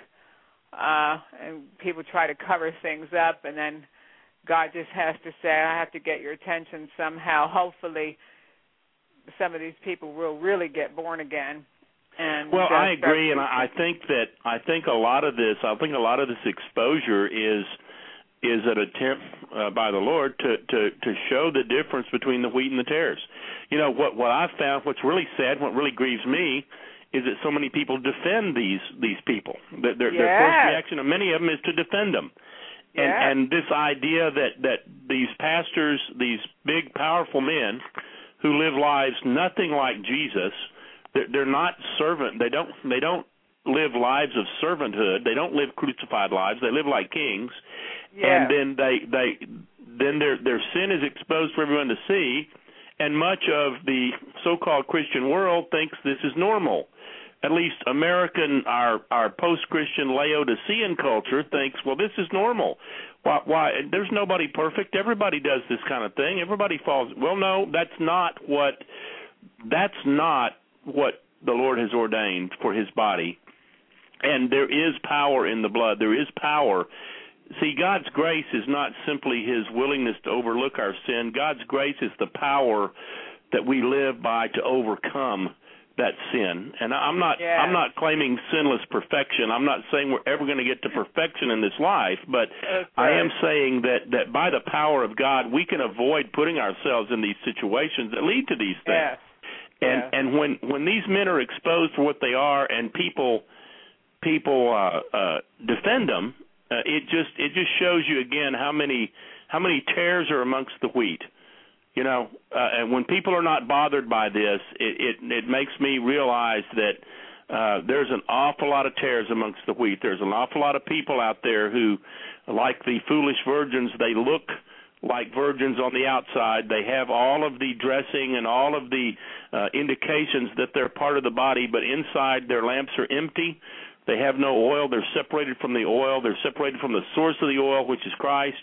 uh, and people try to cover things up, and then God just has to say, "I have to get your attention somehow." Hopefully, some of these people will really get born again. And well, uh, I agree, and I think that I think a lot of this, I think a lot of this exposure is is an attempt uh, by the Lord to, to to show the difference between the wheat and the tares. You know what? What I've found, what's really sad, what really grieves me, is that so many people defend these these people. That their, yes. their first reaction of many of them is to defend them. And, yes. and this idea that, that these pastors, these big, powerful men who live lives nothing like Jesus, they're, they're not servant. They don't. They don't live lives of servanthood. They don't live crucified lives. They live like kings. Yes. And then they they then their their sin is exposed for everyone to see. And much of the so-called Christian world thinks this is normal. At least American, our our post-Christian Laodicean culture thinks, well, this is normal. Why? Why? There's nobody perfect. Everybody does this kind of thing. Everybody falls. Well, no, that's not what. That's not what the Lord has ordained for His body. And there is power in the blood. There is power. See, God's grace is not simply His willingness to overlook our sin. God's grace is the power that we live by to overcome that sin. And I'm not yes. I'm not claiming sinless perfection. I'm not saying we're ever going to get to perfection in this life, but okay. I am saying that, that by the power of God, we can avoid putting ourselves in these situations that lead to these things. Yes. And yes. and when, when these men are exposed for what they are and people people uh, uh, defend them, uh, it just it just shows you again how many how many tares are amongst the wheat. You know, uh, and when people are not bothered by this, it, it, it makes me realize that uh, there's an awful lot of tares amongst the wheat. There's an awful lot of people out there who, like the foolish virgins, they look like virgins on the outside. They have all of the dressing and all of the uh, indications that they're part of the body, but inside their lamps are empty. They have no oil. They're separated from the oil. They're separated from the source of the oil, which is Christ.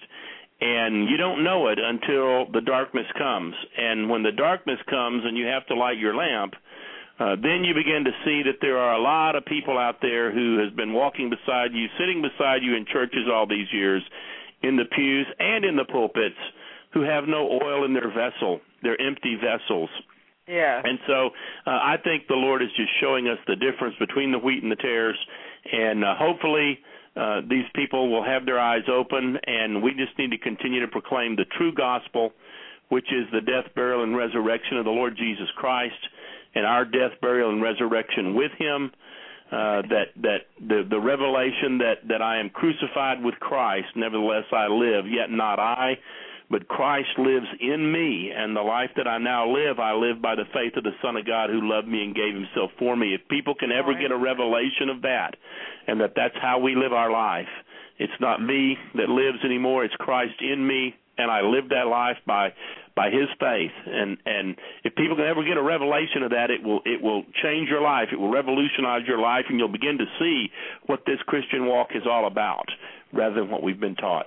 And you don't know it until the darkness comes. And when the darkness comes and you have to light your lamp, uh, then you begin to see that there are a lot of people out there who has been walking beside you, sitting beside you in churches all these years, in the pews and in the pulpits, who have no oil in their vessel. They're empty vessels. Yeah. And so uh, I think the Lord is just showing us the difference between the wheat and the tares, and uh, hopefully Uh, these people will have their eyes open, and we just need to continue to proclaim the true gospel, which is the death, burial, and resurrection of the Lord Jesus Christ, and our death, burial, and resurrection with him, uh, that that the, the revelation that, that I am crucified with Christ, nevertheless I live, yet not I, but Christ lives in me, and the life that I now live, I live by the faith of the Son of God who loved me and gave himself for me. If people can ever get a revelation of that, and that that's how we live our life, it's not me that lives anymore, it's Christ in me, and I live that life by by his faith. And, and if people can ever get a revelation of that, it will it will change your life, it will revolutionize your life, and you'll begin to see what this Christian walk is all about, rather than what we've been taught.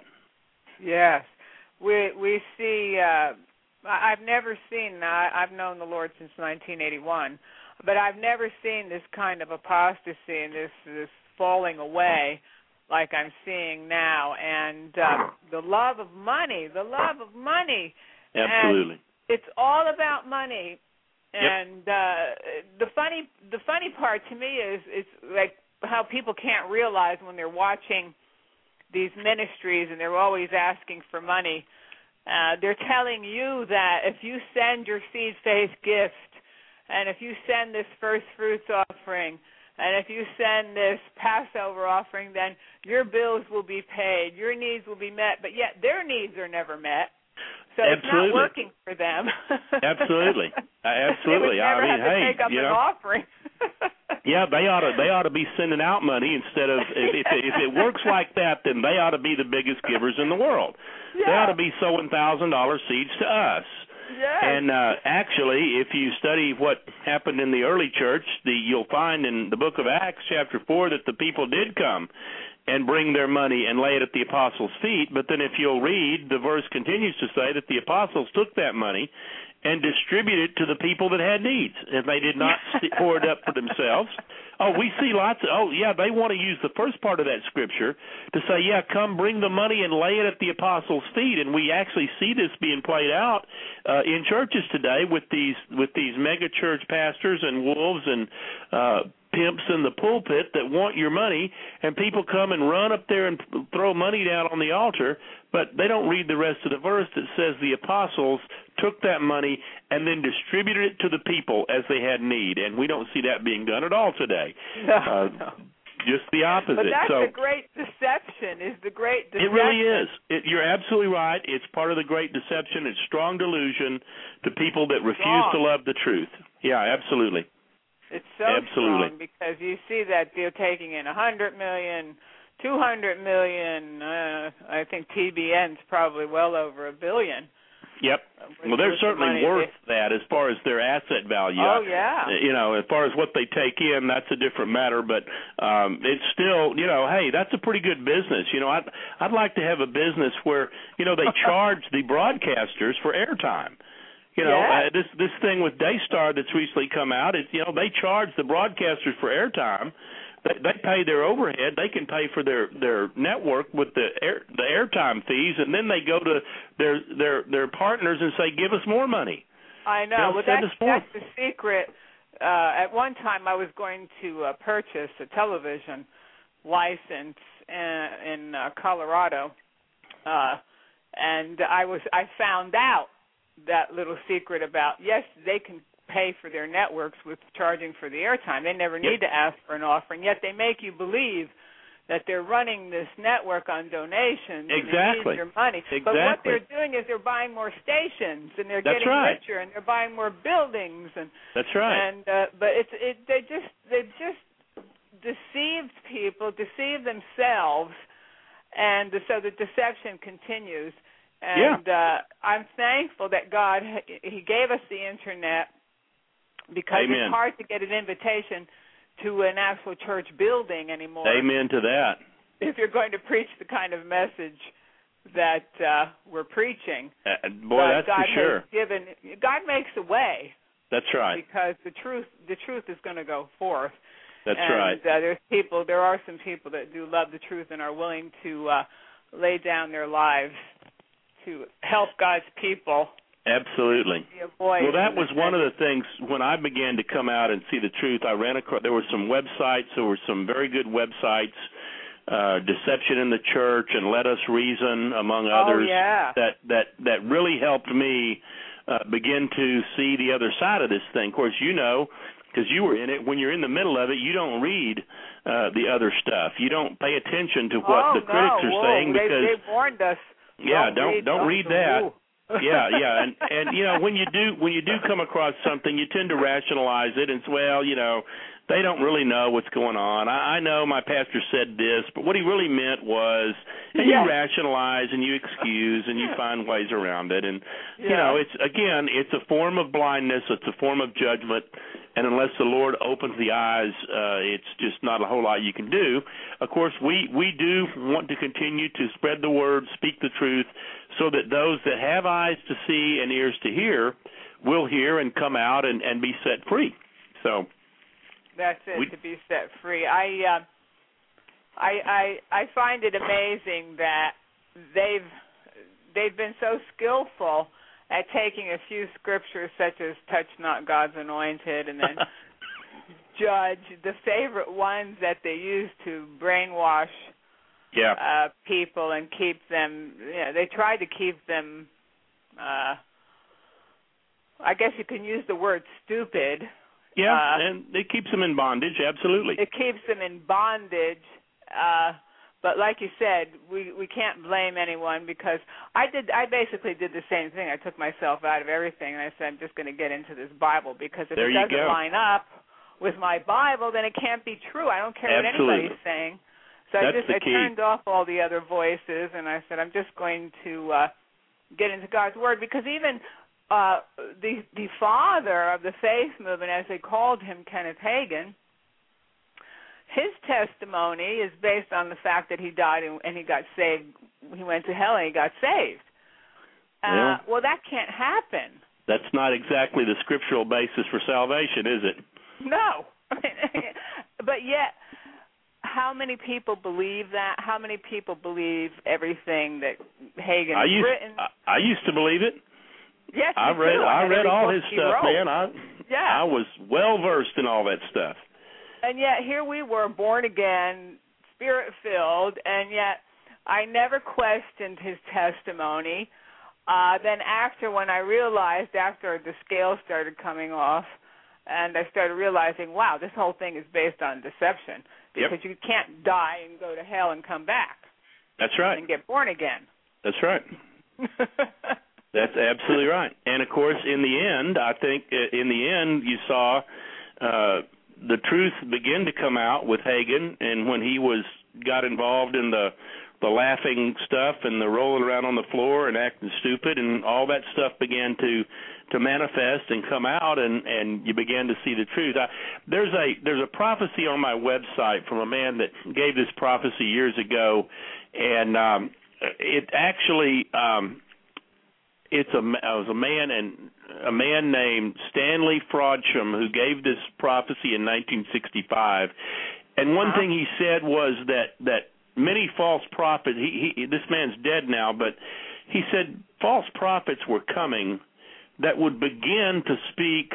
Yes. We we see. Uh, I've never seen. I, I've known the Lord since nineteen eighty-one, but I've never seen this kind of apostasy and this this falling away like I'm seeing now. And uh, the love of money, the love of money. Absolutely. And it's all about money. Yep. And uh, the funny the funny part to me is it's like how people can't realize when they're watching these ministries and they're always asking for money. Uh, they're telling you that if you send your seed faith gift, and if you send this first fruits offering, and if you send this Passover offering, then your bills will be paid, your needs will be met, but yet their needs are never met. So Absolutely. It's not working for them. Absolutely. Absolutely. They would never I mean, have to hey, take up you an know, offering. yeah, they ought to they ought to be sending out money instead of if if it, if it works like that, then they ought to be the biggest givers in the world. Yeah. They ought to be sowing thousand dollar seeds to us. Yes. And uh, actually, if you study what happened in the early church, the you'll find in the book of Acts, chapter four, that the people did come and bring their money and lay it at the apostles' feet. But then if you'll read, the verse continues to say that the apostles took that money and distributed it to the people that had needs, and they did not pour it up for themselves. Oh, we see lots of, oh, yeah, they want to use the first part of that scripture to say, yeah, come bring the money and lay it at the apostles' feet. And we actually see this being played out uh, in churches today with these with these mega church pastors and wolves and uh, pimps in the pulpit that want your money, and people come and run up there and throw money down on the altar, but they don't read the rest of the verse that says the apostles took that money and then distributed it to the people as they had need, and we don't see that being done at all today. No, uh, no. Just the opposite. But that's so, the great deception, is the great deception. It really is. It, you're absolutely right. It's part of the great deception. It's strong delusion to people that refuse Strong. to love the truth. Yeah, absolutely. It's so Absolutely. strong because you see that they're taking in one hundred million, two hundred million. Uh, I think T B N's probably well over a billion. Yep. Well, they're certainly the worth they, that as far as their asset value. Oh, yeah. You know, as far as what they take in, that's a different matter. But um, it's still, you know, hey, that's a pretty good business. You know, I'd, I'd like to have a business where, you know, they charge the broadcasters for airtime. You know, yeah. uh, this this thing with Daystar that's recently come out, it's, you know, they charge the broadcasters for airtime. They, they pay their overhead. They can pay for their, their network with the air, the airtime fees, and then they go to their their their partners and say, "Give us more money." I know. You know well, send that's, us more. that's the secret. uh, at one time I was going to uh, purchase a television license in, in uh, Colorado, uh, and I was I found out that little secret about, yes, they can pay for their networks with charging for the airtime. They never need yep. to ask for an offering, yet they make you believe that they're running this network on donations. Exactly. And they need your money. Exactly. But what they're doing is they're buying more stations, and they're That's getting right. richer, and they're buying more buildings. And That's right. And uh, but it's it they just they just deceived people, deceived themselves, and so the deception continues. And yeah. uh, I'm thankful that God He gave us the internet, because Amen. it's hard to get an invitation to an actual church building anymore. Amen to that. If you're going to preach the kind of message that uh, we're preaching, uh, boy, uh, that's God for sure. Has given God makes a way. That's right. Because the truth, the truth is going to go forth. That's and, right. Uh, there's people. There are some people that do love the truth and are willing to uh, lay down their lives to help God's people. Absolutely. Well, that was one of the things when I began to come out and see the truth. I ran across, there were some websites, there were some very good websites, uh, Deception in the Church and Let Us Reason, among others, oh, yeah. that, that, that really helped me uh, begin to see the other side of this thing. Of course, you know, because you were in it, when you're in the middle of it, you don't read uh, the other stuff. You don't pay attention to what oh, the critics no. are Whoa. saying. They, because they warned us. Yeah, don't don't read, don't don't read that. Ooh. yeah, yeah, and and you know when you do when you do come across something, you tend to rationalize it and say, well, you know, they don't really know what's going on. I, I know my pastor said this, but what he really meant was, and yeah. you rationalize and you excuse and you find ways around it, and yeah. you know, it's again, it's a form of blindness, it's a form of judgment, and unless the Lord opens the eyes, uh, it's just not a whole lot you can do. Of course, we we do want to continue to spread the word, speak the truth, so that those that have eyes to see and ears to hear will hear and come out and, and be set free. So that's it, we, to be set free. I, uh, I I I find it amazing that they've they've been so skillful at taking a few scriptures such as "touch not God's anointed" and then judge the favorite ones that they use to brainwash. Yeah. Uh, people and keep them, you know, they try to keep them, uh, I guess you can use the word stupid. Yeah, uh, and it keeps them in bondage, absolutely. It keeps them in bondage, uh, but like you said, we, we can't blame anyone because I did. I basically did the same thing. I took myself out of everything, and I said, I'm just going to get into this Bible because if there it you doesn't go. line up with my Bible, then it can't be true. I don't care absolutely. what anybody's saying. So That's I just the I key. turned off all the other voices, and I said, I'm just going to uh, get into God's Word, because even uh, the the father of the faith movement, as they called him, Kenneth Hagin, his testimony is based on the fact that he died and, and he got saved. He went to hell and he got saved. Uh, yeah. Well, that can't happen. That's not exactly the scriptural basis for salvation, is it? No. But yet, how many people believe that? How many people believe everything that Hagin's I used, written? I, I used to believe it. Yes, I read too. I read all book his he stuff, wrote. man. I yeah. I was well versed in all that stuff. And yet here we were, born again, spirit filled, and yet I never questioned his testimony. Uh, then after, when I realized, after the scales started coming off, and I started realizing, wow, this whole thing is based on deception, because yep. you can't die and go to hell and come back. That's right. And get born again. That's right. That's absolutely right. And, of course, in the end, I think in the end you saw uh, the truth begin to come out with Hagin, and when he was got involved in the the laughing stuff and the rolling around on the floor and acting stupid, and all that stuff began to to manifest and come out, and, and you began to see the truth. I, there's a there's a prophecy on my website from a man that gave this prophecy years ago, and um, it actually um, it's a it was a man and a man named Stanley Frodsham who gave this prophecy in nineteen sixty-five, and one uh-huh. thing he said was that that many false prophets. He, he this man's dead now, but he said false prophets were coming that would begin to speak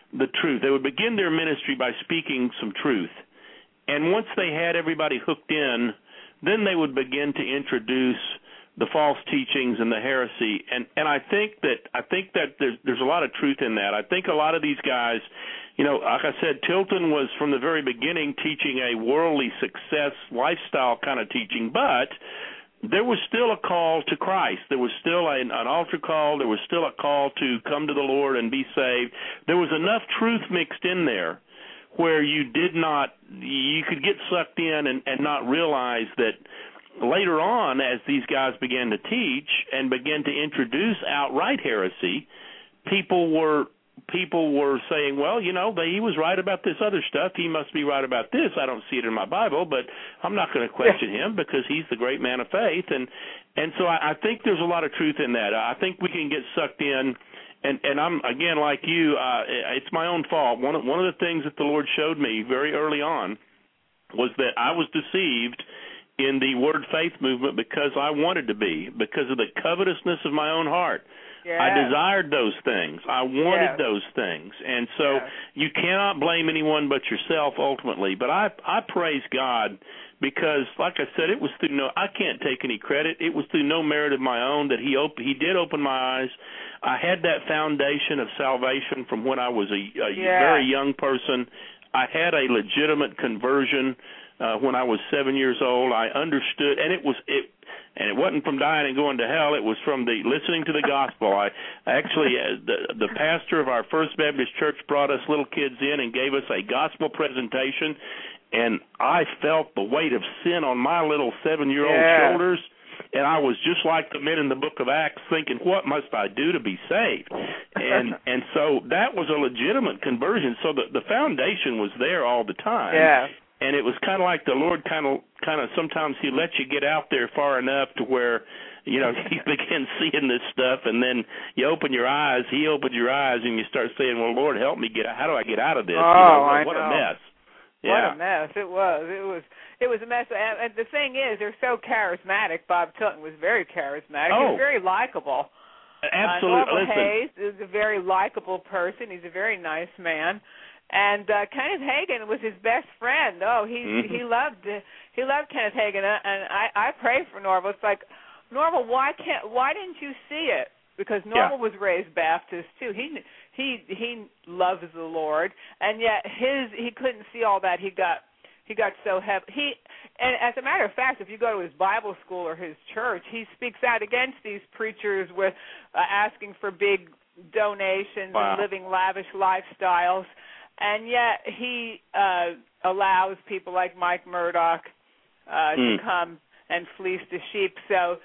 the truth. They would begin their ministry by speaking some truth. And once they had everybody hooked in, then they would begin to introduce the false teachings and the heresy. And and I think that I think that there's there's a lot of truth in that. I think a lot of these guys, you know, like I said, Tilton was from the very beginning teaching a worldly success lifestyle kind of teaching, but there was still a call to Christ. There was still an, an altar call. There was still a call to come to the Lord and be saved. There was enough truth mixed in there where you did not, you could get sucked in and, and not realize that later on, as these guys began to teach and began to introduce outright heresy, people were people were saying, well, you know, he was right about this other stuff. He must be right about this. I don't see it in my Bible, but I'm not going to question him because he's the great man of faith. And and so I, I think there's a lot of truth in that. I think we can get sucked in. And, and I'm, again, like you, uh, it's my own fault. One of, one of the things that the Lord showed me very early on was that I was deceived in the Word Faith movement because I wanted to be, because of the covetousness of my own heart. Yes. I desired those things. I wanted Yes. those things. And so Yes. you cannot blame anyone but yourself ultimately. But I, I praise God because, like I said, it was through no, I can't take any credit. It was through no merit of my own that he op- he did open my eyes. I had that foundation of salvation from when I was a, a Yeah. very young person. I had a legitimate conversion uh, when I was seven years old. I understood, and it was it, and it wasn't from dying and going to hell. It was from the listening to the gospel. I actually, uh, the the pastor of our First Baptist Church brought us little kids in and gave us a gospel presentation, and I felt the weight of sin on my little seven-year-old Yeah. shoulders. And I was just like the men in the book of Acts thinking, what must I do to be saved? And and so that was a legitimate conversion. So the, the foundation was there all the time. Yeah. And it was kind of like the Lord kind of, kind of sometimes he lets you get out there far enough to where, you know, you begin seeing this stuff, and then you open your eyes, he opened your eyes, and you start saying, well, Lord, help me get out. How do I get out of this? Oh, you know, I what know. a mess. What Yeah. a mess it was. It was it was a mess. And and the thing is, they're so charismatic. Bob Tilton was very charismatic. He Oh. was very likable. Absolutely. Uh, Norval Listen. Hayes is a very likable person. He's a very nice man. And uh, Kenneth Hagin was his best friend. Oh, he Mm-hmm. he loved he loved Kenneth Hagin, and I I pray for Norval. It's like, Norval, why can't why didn't you see it? Because Norval Yeah. was raised Baptist too. He he he loves the Lord, and yet his he couldn't see all that. He got he got so heavy. He and as a matter of fact, if you go to his Bible school or his church, he speaks out against these preachers with uh, asking for big donations Wow. and living lavish lifestyles, and yet he uh, allows people like Mike Murdoch uh, Mm. to come and fleece the sheep. So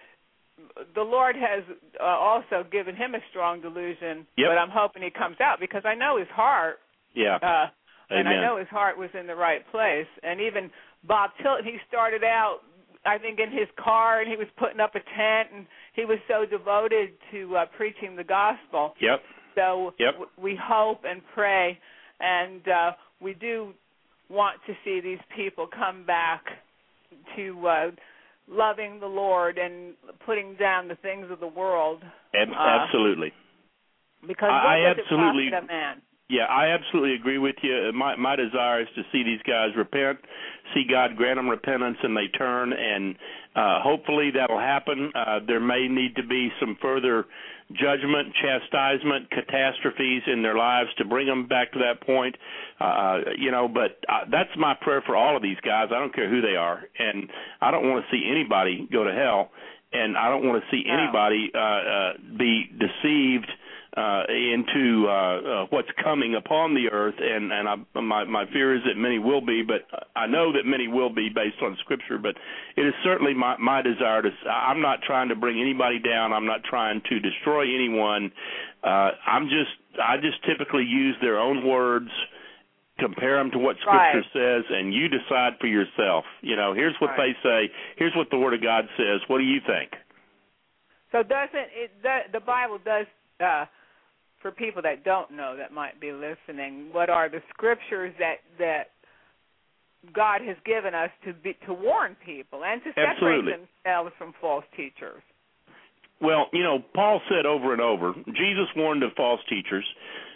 the Lord has uh, also given him a strong delusion, Yep. but I'm hoping he comes out because I know his heart, Yeah. uh, and I Amen. know his heart was in the right place. And even Bob Tilton, he started out, I think, in his car, and he was putting up a tent, and he was so devoted to uh, preaching the gospel. Yep. So Yep. w- we hope and pray, and uh, we do want to see these people come back to uh, loving the Lord and putting down the things of the world. Ab- Uh, absolutely. Because I- what I does absolutely- it profit a man? Yeah, I absolutely agree with you. My my desire is to see these guys repent, see God grant them repentance, and they turn, and uh, hopefully that'll happen. Uh, there may need to be some further judgment, chastisement, catastrophes in their lives to bring them back to that point. Uh, you know, but uh, that's my prayer for all of these guys. I don't care who they are, and I don't want to see anybody go to hell, and I don't want to see No. anybody uh, uh, be deceived Uh, into uh, uh, what's coming upon the earth, and, and I, my, my fear is that many will be, but I know that many will be based on Scripture, but it is certainly my, my desire to, I'm not trying to bring anybody down, I'm not trying to destroy anyone, uh, I'm just, I just typically use their own words, compare them to what Scripture Right. says, and you decide for yourself. You know, here's what Right. they say, here's what the Word of God says, what do you think? So doesn't it? The, the Bible does. Uh, For people that don't know, that might be listening, what are the scriptures that that God has given us to be, to warn people and to separate Absolutely. themselves from false teachers? Well, you know, Paul said over and over, Jesus warned of false teachers.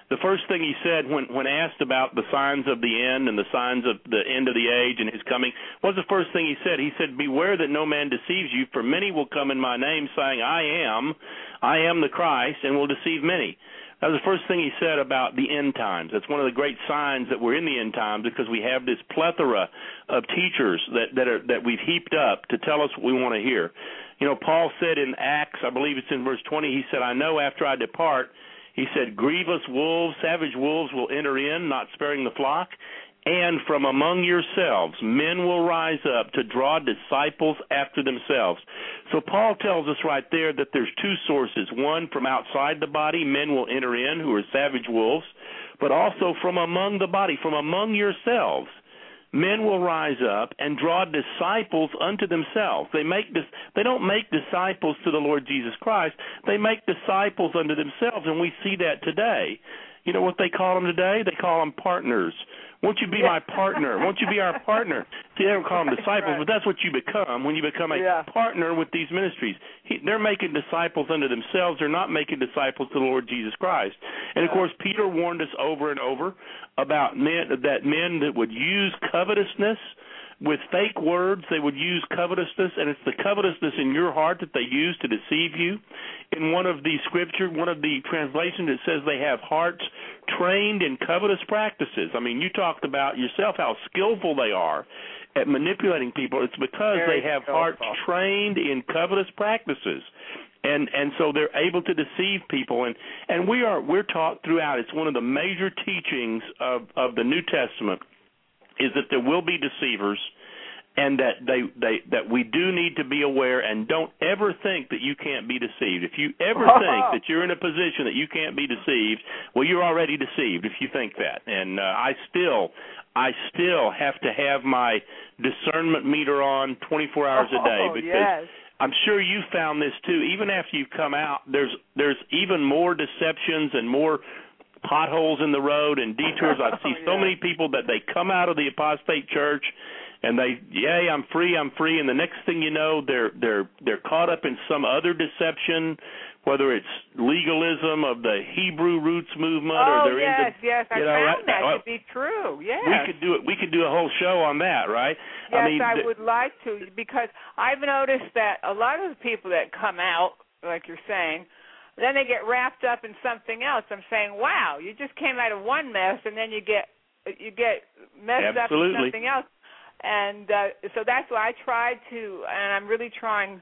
the first thing he said when, when asked about the signs of the end and the signs of the end of the age and his coming, what was the first thing he said? He said, beware that no man deceives you, for many will come in my name, saying, I am, I am the Christ, and will deceive many. That was the first thing he said about the end times. That's one of the great signs that we're in the end times, because we have this plethora of teachers that, that, are, that we've heaped up to tell us what we want to hear. You know, Paul said in Acts, I believe it's in verse twenty, he said, I know after I depart, he said, grievous wolves, savage wolves will enter in, not sparing the flock. And from among yourselves, men will rise up to draw disciples after themselves. So Paul tells us right there that there's two sources. One, from outside the body, men will enter in who are savage wolves, but also from among the body, from among yourselves, men will rise up and draw disciples unto themselves. They make dis- they don't make disciples to the Lord Jesus Christ. They make disciples unto themselves, and we see that today. You know what they call them today? They call them partners. Won't you be yeah. my partner? Won't you be our partner? See, they don't call them disciples, right. But that's what you become when you become a yeah. partner with these ministries. He, they're making disciples unto themselves. They're not making disciples to the Lord Jesus Christ. And, of course, Peter warned us over and over about men, that men that would use covetousness with fake words, they would use covetousness, and it's the covetousness in your heart that they use to deceive you. In one of the scripture, one of the translations, it says they have hearts trained in covetous practices. I mean, you talked about yourself how skillful they are at manipulating people. It's because Very they have skillful. hearts trained in covetous practices. And and so they're able to deceive people, and, and we are we're taught throughout. It's one of the major teachings of, of the New Testament is that there will be deceivers, and that they, they that we do need to be aware, and don't ever think that you can't be deceived. If you ever oh. think that you're in a position that you can't be deceived, well, you're already deceived if you think that. And uh, I still I still have to have my discernment meter on twenty-four hours a day, oh, because yes. I'm sure you found this too. Even after you've come out, there's there's even more deceptions and more potholes in the road and detours. I see so yeah. many people that they come out of the apostate church and they, yay, I'm free, I'm free, and the next thing you know, they're they're they're caught up in some other deception, whether it's legalism of the Hebrew roots movement, oh, or they're yes, into, yes, I you know, found right, that well, to be true. Yes, we could do it. We could do a whole show on that, right? Yes, I mean, I th- would like to, because I've noticed that a lot of the people that come out, like you're saying, then they get wrapped up in something else. I'm saying, wow, you just came out of one mess, and then you get you get messed Absolutely. up in something else. And uh, so that's why I try to, and I'm really trying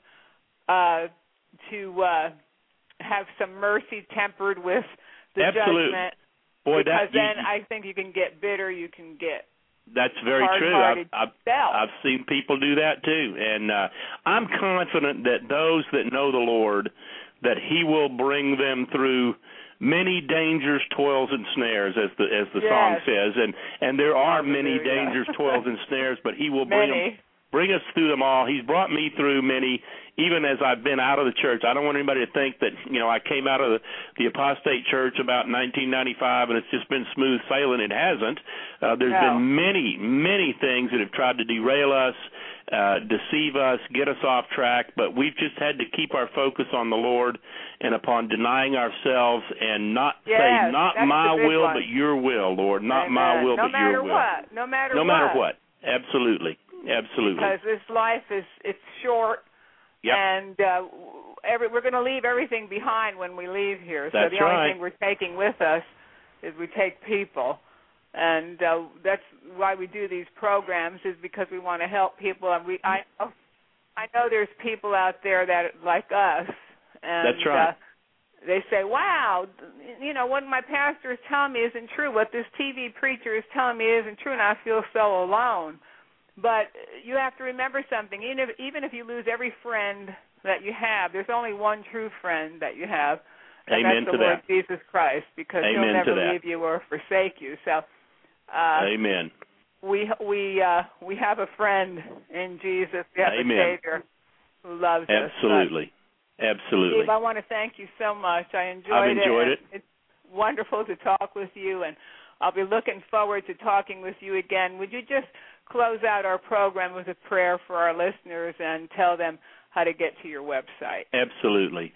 uh, to uh, have some mercy tempered with the Absolutely. judgment. Boy, because that, then you, I think you can get bitter, you can get That's very true. I've, I've, I've seen people do that too, and uh, I'm confident that those that know the Lord, that He will bring them through many dangers, toils, and snares, as the as the yes. song says, and and there are Hallelujah. many dangers, toils, and snares, but He will bring many. them. Bring us through them all. He's brought me through many, even as I've been out of the church. I don't want anybody to think that, you know, I came out of the, the apostate church about nineteen ninety-five and it's just been smooth sailing. It hasn't. Uh, there's no. been many, many things that have tried to derail us, uh, deceive us, get us off track, but we've just had to keep our focus on the Lord and upon denying ourselves and not yes, say, not my will, one. but your will, Lord. Not Amen. my will, no but your will. No matter what. No matter no what. No matter what. Absolutely. Absolutely. Because this life is it's short, yep. and uh, every, we're going to leave everything behind when we leave here. That's so the right. only thing we're taking with us is we take people, and uh, that's why we do these programs, is because we want to help people. And we I I know there's people out there that like us, and that's right. Uh, they say, wow, you know, what my pastor is telling me isn't true. What this T V preacher is telling me isn't true, and I feel so alone. But you have to remember something. Even if, even if you lose every friend that you have, there's only one true friend that you have, and Amen that's the to Lord that. Jesus Christ, because Amen He'll never to that. leave you or forsake you. So, uh, Amen. We we uh, we have a friend in Jesus. We have Amen. a Savior who loves Absolutely. us. Absolutely. Absolutely. Steve, I want to thank you so much. I enjoyed, I've enjoyed it. it. It's wonderful to talk with you, and I'll be looking forward to talking with you again. Would you just close out our program with a prayer for our listeners and tell them how to get to your website? Absolutely.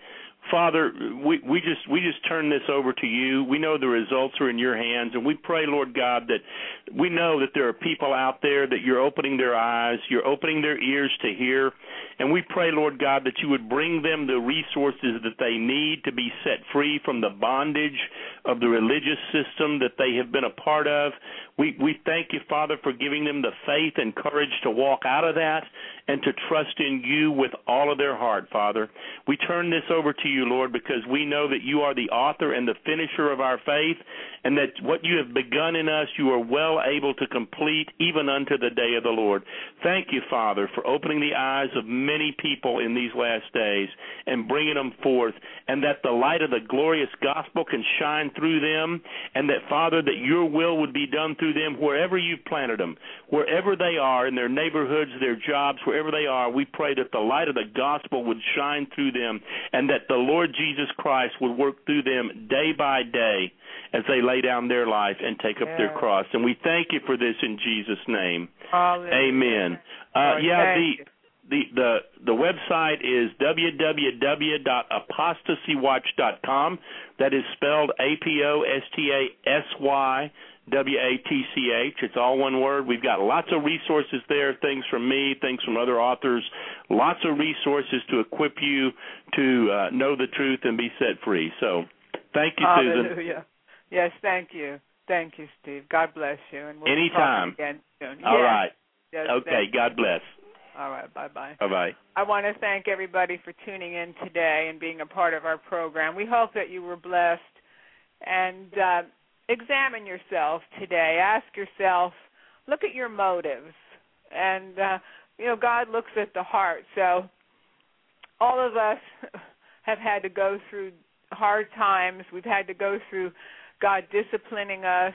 Father, we, we just we just turn this over to you. We know the results are in your hands, and we pray, Lord God, that we know that there are people out there that you're opening their eyes, you're opening their ears to hear, and we pray, Lord God, that you would bring them the resources that they need to be set free from the bondage of the religious system that they have been a part of. We, we thank you, Father, for giving them the faith and courage to walk out of that and to trust in you with all of their heart, Father. We turn this over to you, Lord, because we know that you are the author and the finisher of our faith, and that what you have begun in us, you are well able to complete even unto the day of the Lord. Thank you, Father, for opening the eyes of many people in these last days and bringing them forth, and that the light of the glorious gospel can shine through them, and that, Father, that your will would be done through them wherever you've planted them, wherever they are, in their neighborhoods, their jobs, wherever they are. We pray that the light of the gospel would shine through them, and that the Lord Jesus Christ would work through them day by day as they lay down their life and take up yeah. their cross. And we thank you for this in Jesus' name. Hallelujah. Amen. Uh, yeah, the, the the the website is w w w dot apostasy watch dot com. That is spelled A P O S T A S Y W A T C H. It's all one word. We've got lots of resources there, things from me, things from other authors, lots of resources to equip you to uh, know the truth and be set free. So thank you, Hallelujah. Susan. Yes, thank you. Thank you, Steve. God bless you. And we'll Anytime. talk again soon. All yes. right. Yes, okay, God bless. All right, bye-bye. Bye-bye. I want to thank everybody for tuning in today and being a part of our program. We hope that you were blessed. And uh, examine yourself today. Ask yourself, look at your motives. And, uh, you know, God looks at the heart. So all of us have had to go through hard times. We've had to go through God disciplining us.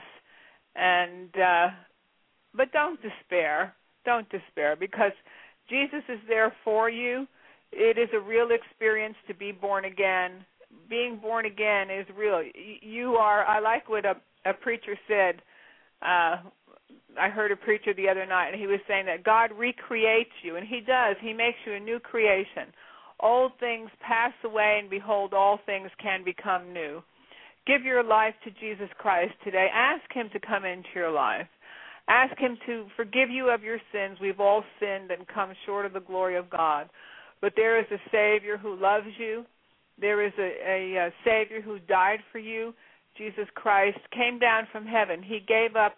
And uh, but don't despair. Don't despair, because Jesus is there for you. It is a real experience to be born again. Being born again is real. You are, I like what a, a preacher said. Uh, I heard a preacher the other night, and he was saying that God recreates you, and he does. He makes you a new creation. Old things pass away, and behold, all things can become new. Give your life to Jesus Christ today. Ask him to come into your life. Ask him to forgive you of your sins. We've all sinned and come short of the glory of God. But there is a Savior who loves you. There is a, a, a Savior who died for you. Jesus Christ came down from heaven. He gave up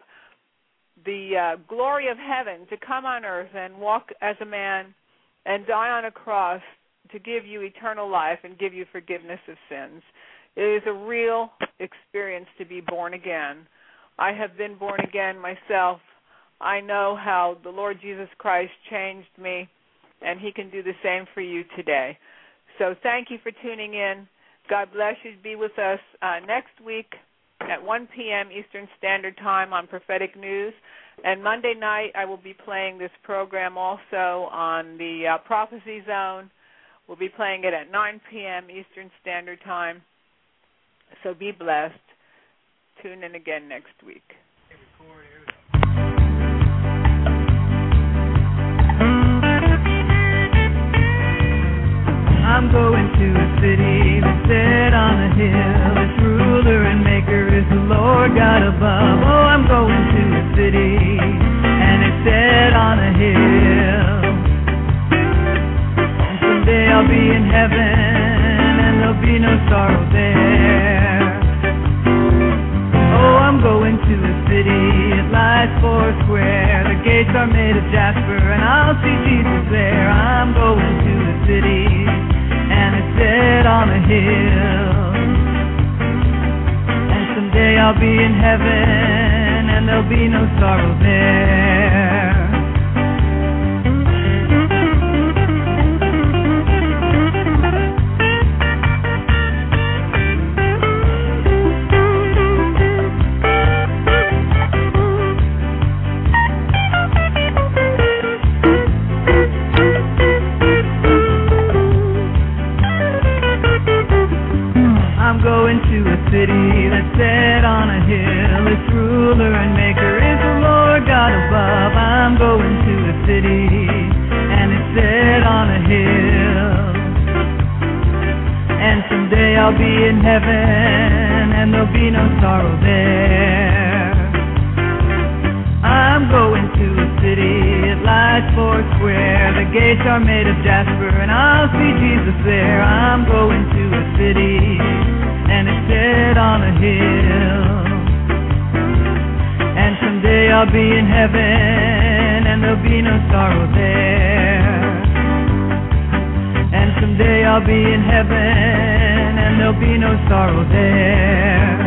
the uh, glory of heaven to come on earth and walk as a man and die on a cross to give you eternal life and give you forgiveness of sins. It is a real experience to be born again. I have been born again myself. I know how the Lord Jesus Christ changed me, and he can do the same for you today. So thank you for tuning in. God bless you. Be with us uh, next week at one p.m. Eastern Standard Time on Prophetic News. And Monday night I will be playing this program also on the uh, Prophecy Zone. We'll be playing it at nine p.m. Eastern Standard Time. So be blessed. Tune in again next week. I'm going to a city that's set on a hill. Its ruler and maker is the Lord God above. Oh, I'm going to a city, and it's set on a hill. And someday I'll be in heaven, and there'll be no sorrow there. Oh, I'm going to a city, it lies four square. The gates are made of jasper, and I'll see Jesus there. I'm going to a city, and it's set on a hill. And someday I'll be in heaven, and there'll be no sorrow there. Going to a city that's set on a hill. Its ruler and maker is the Lord God above. I'm going to a city, and it's set on a hill. And someday someday I'll be in heaven and there'll be no sorrow there. I'm going to a city, it lies four square. The gates are made of jasper and I'll see Jesus there. I'm going to a city and it's set on a hill. And someday I'll be in heaven and there'll be no sorrow there. And someday I'll be in heaven and there'll be no sorrow there.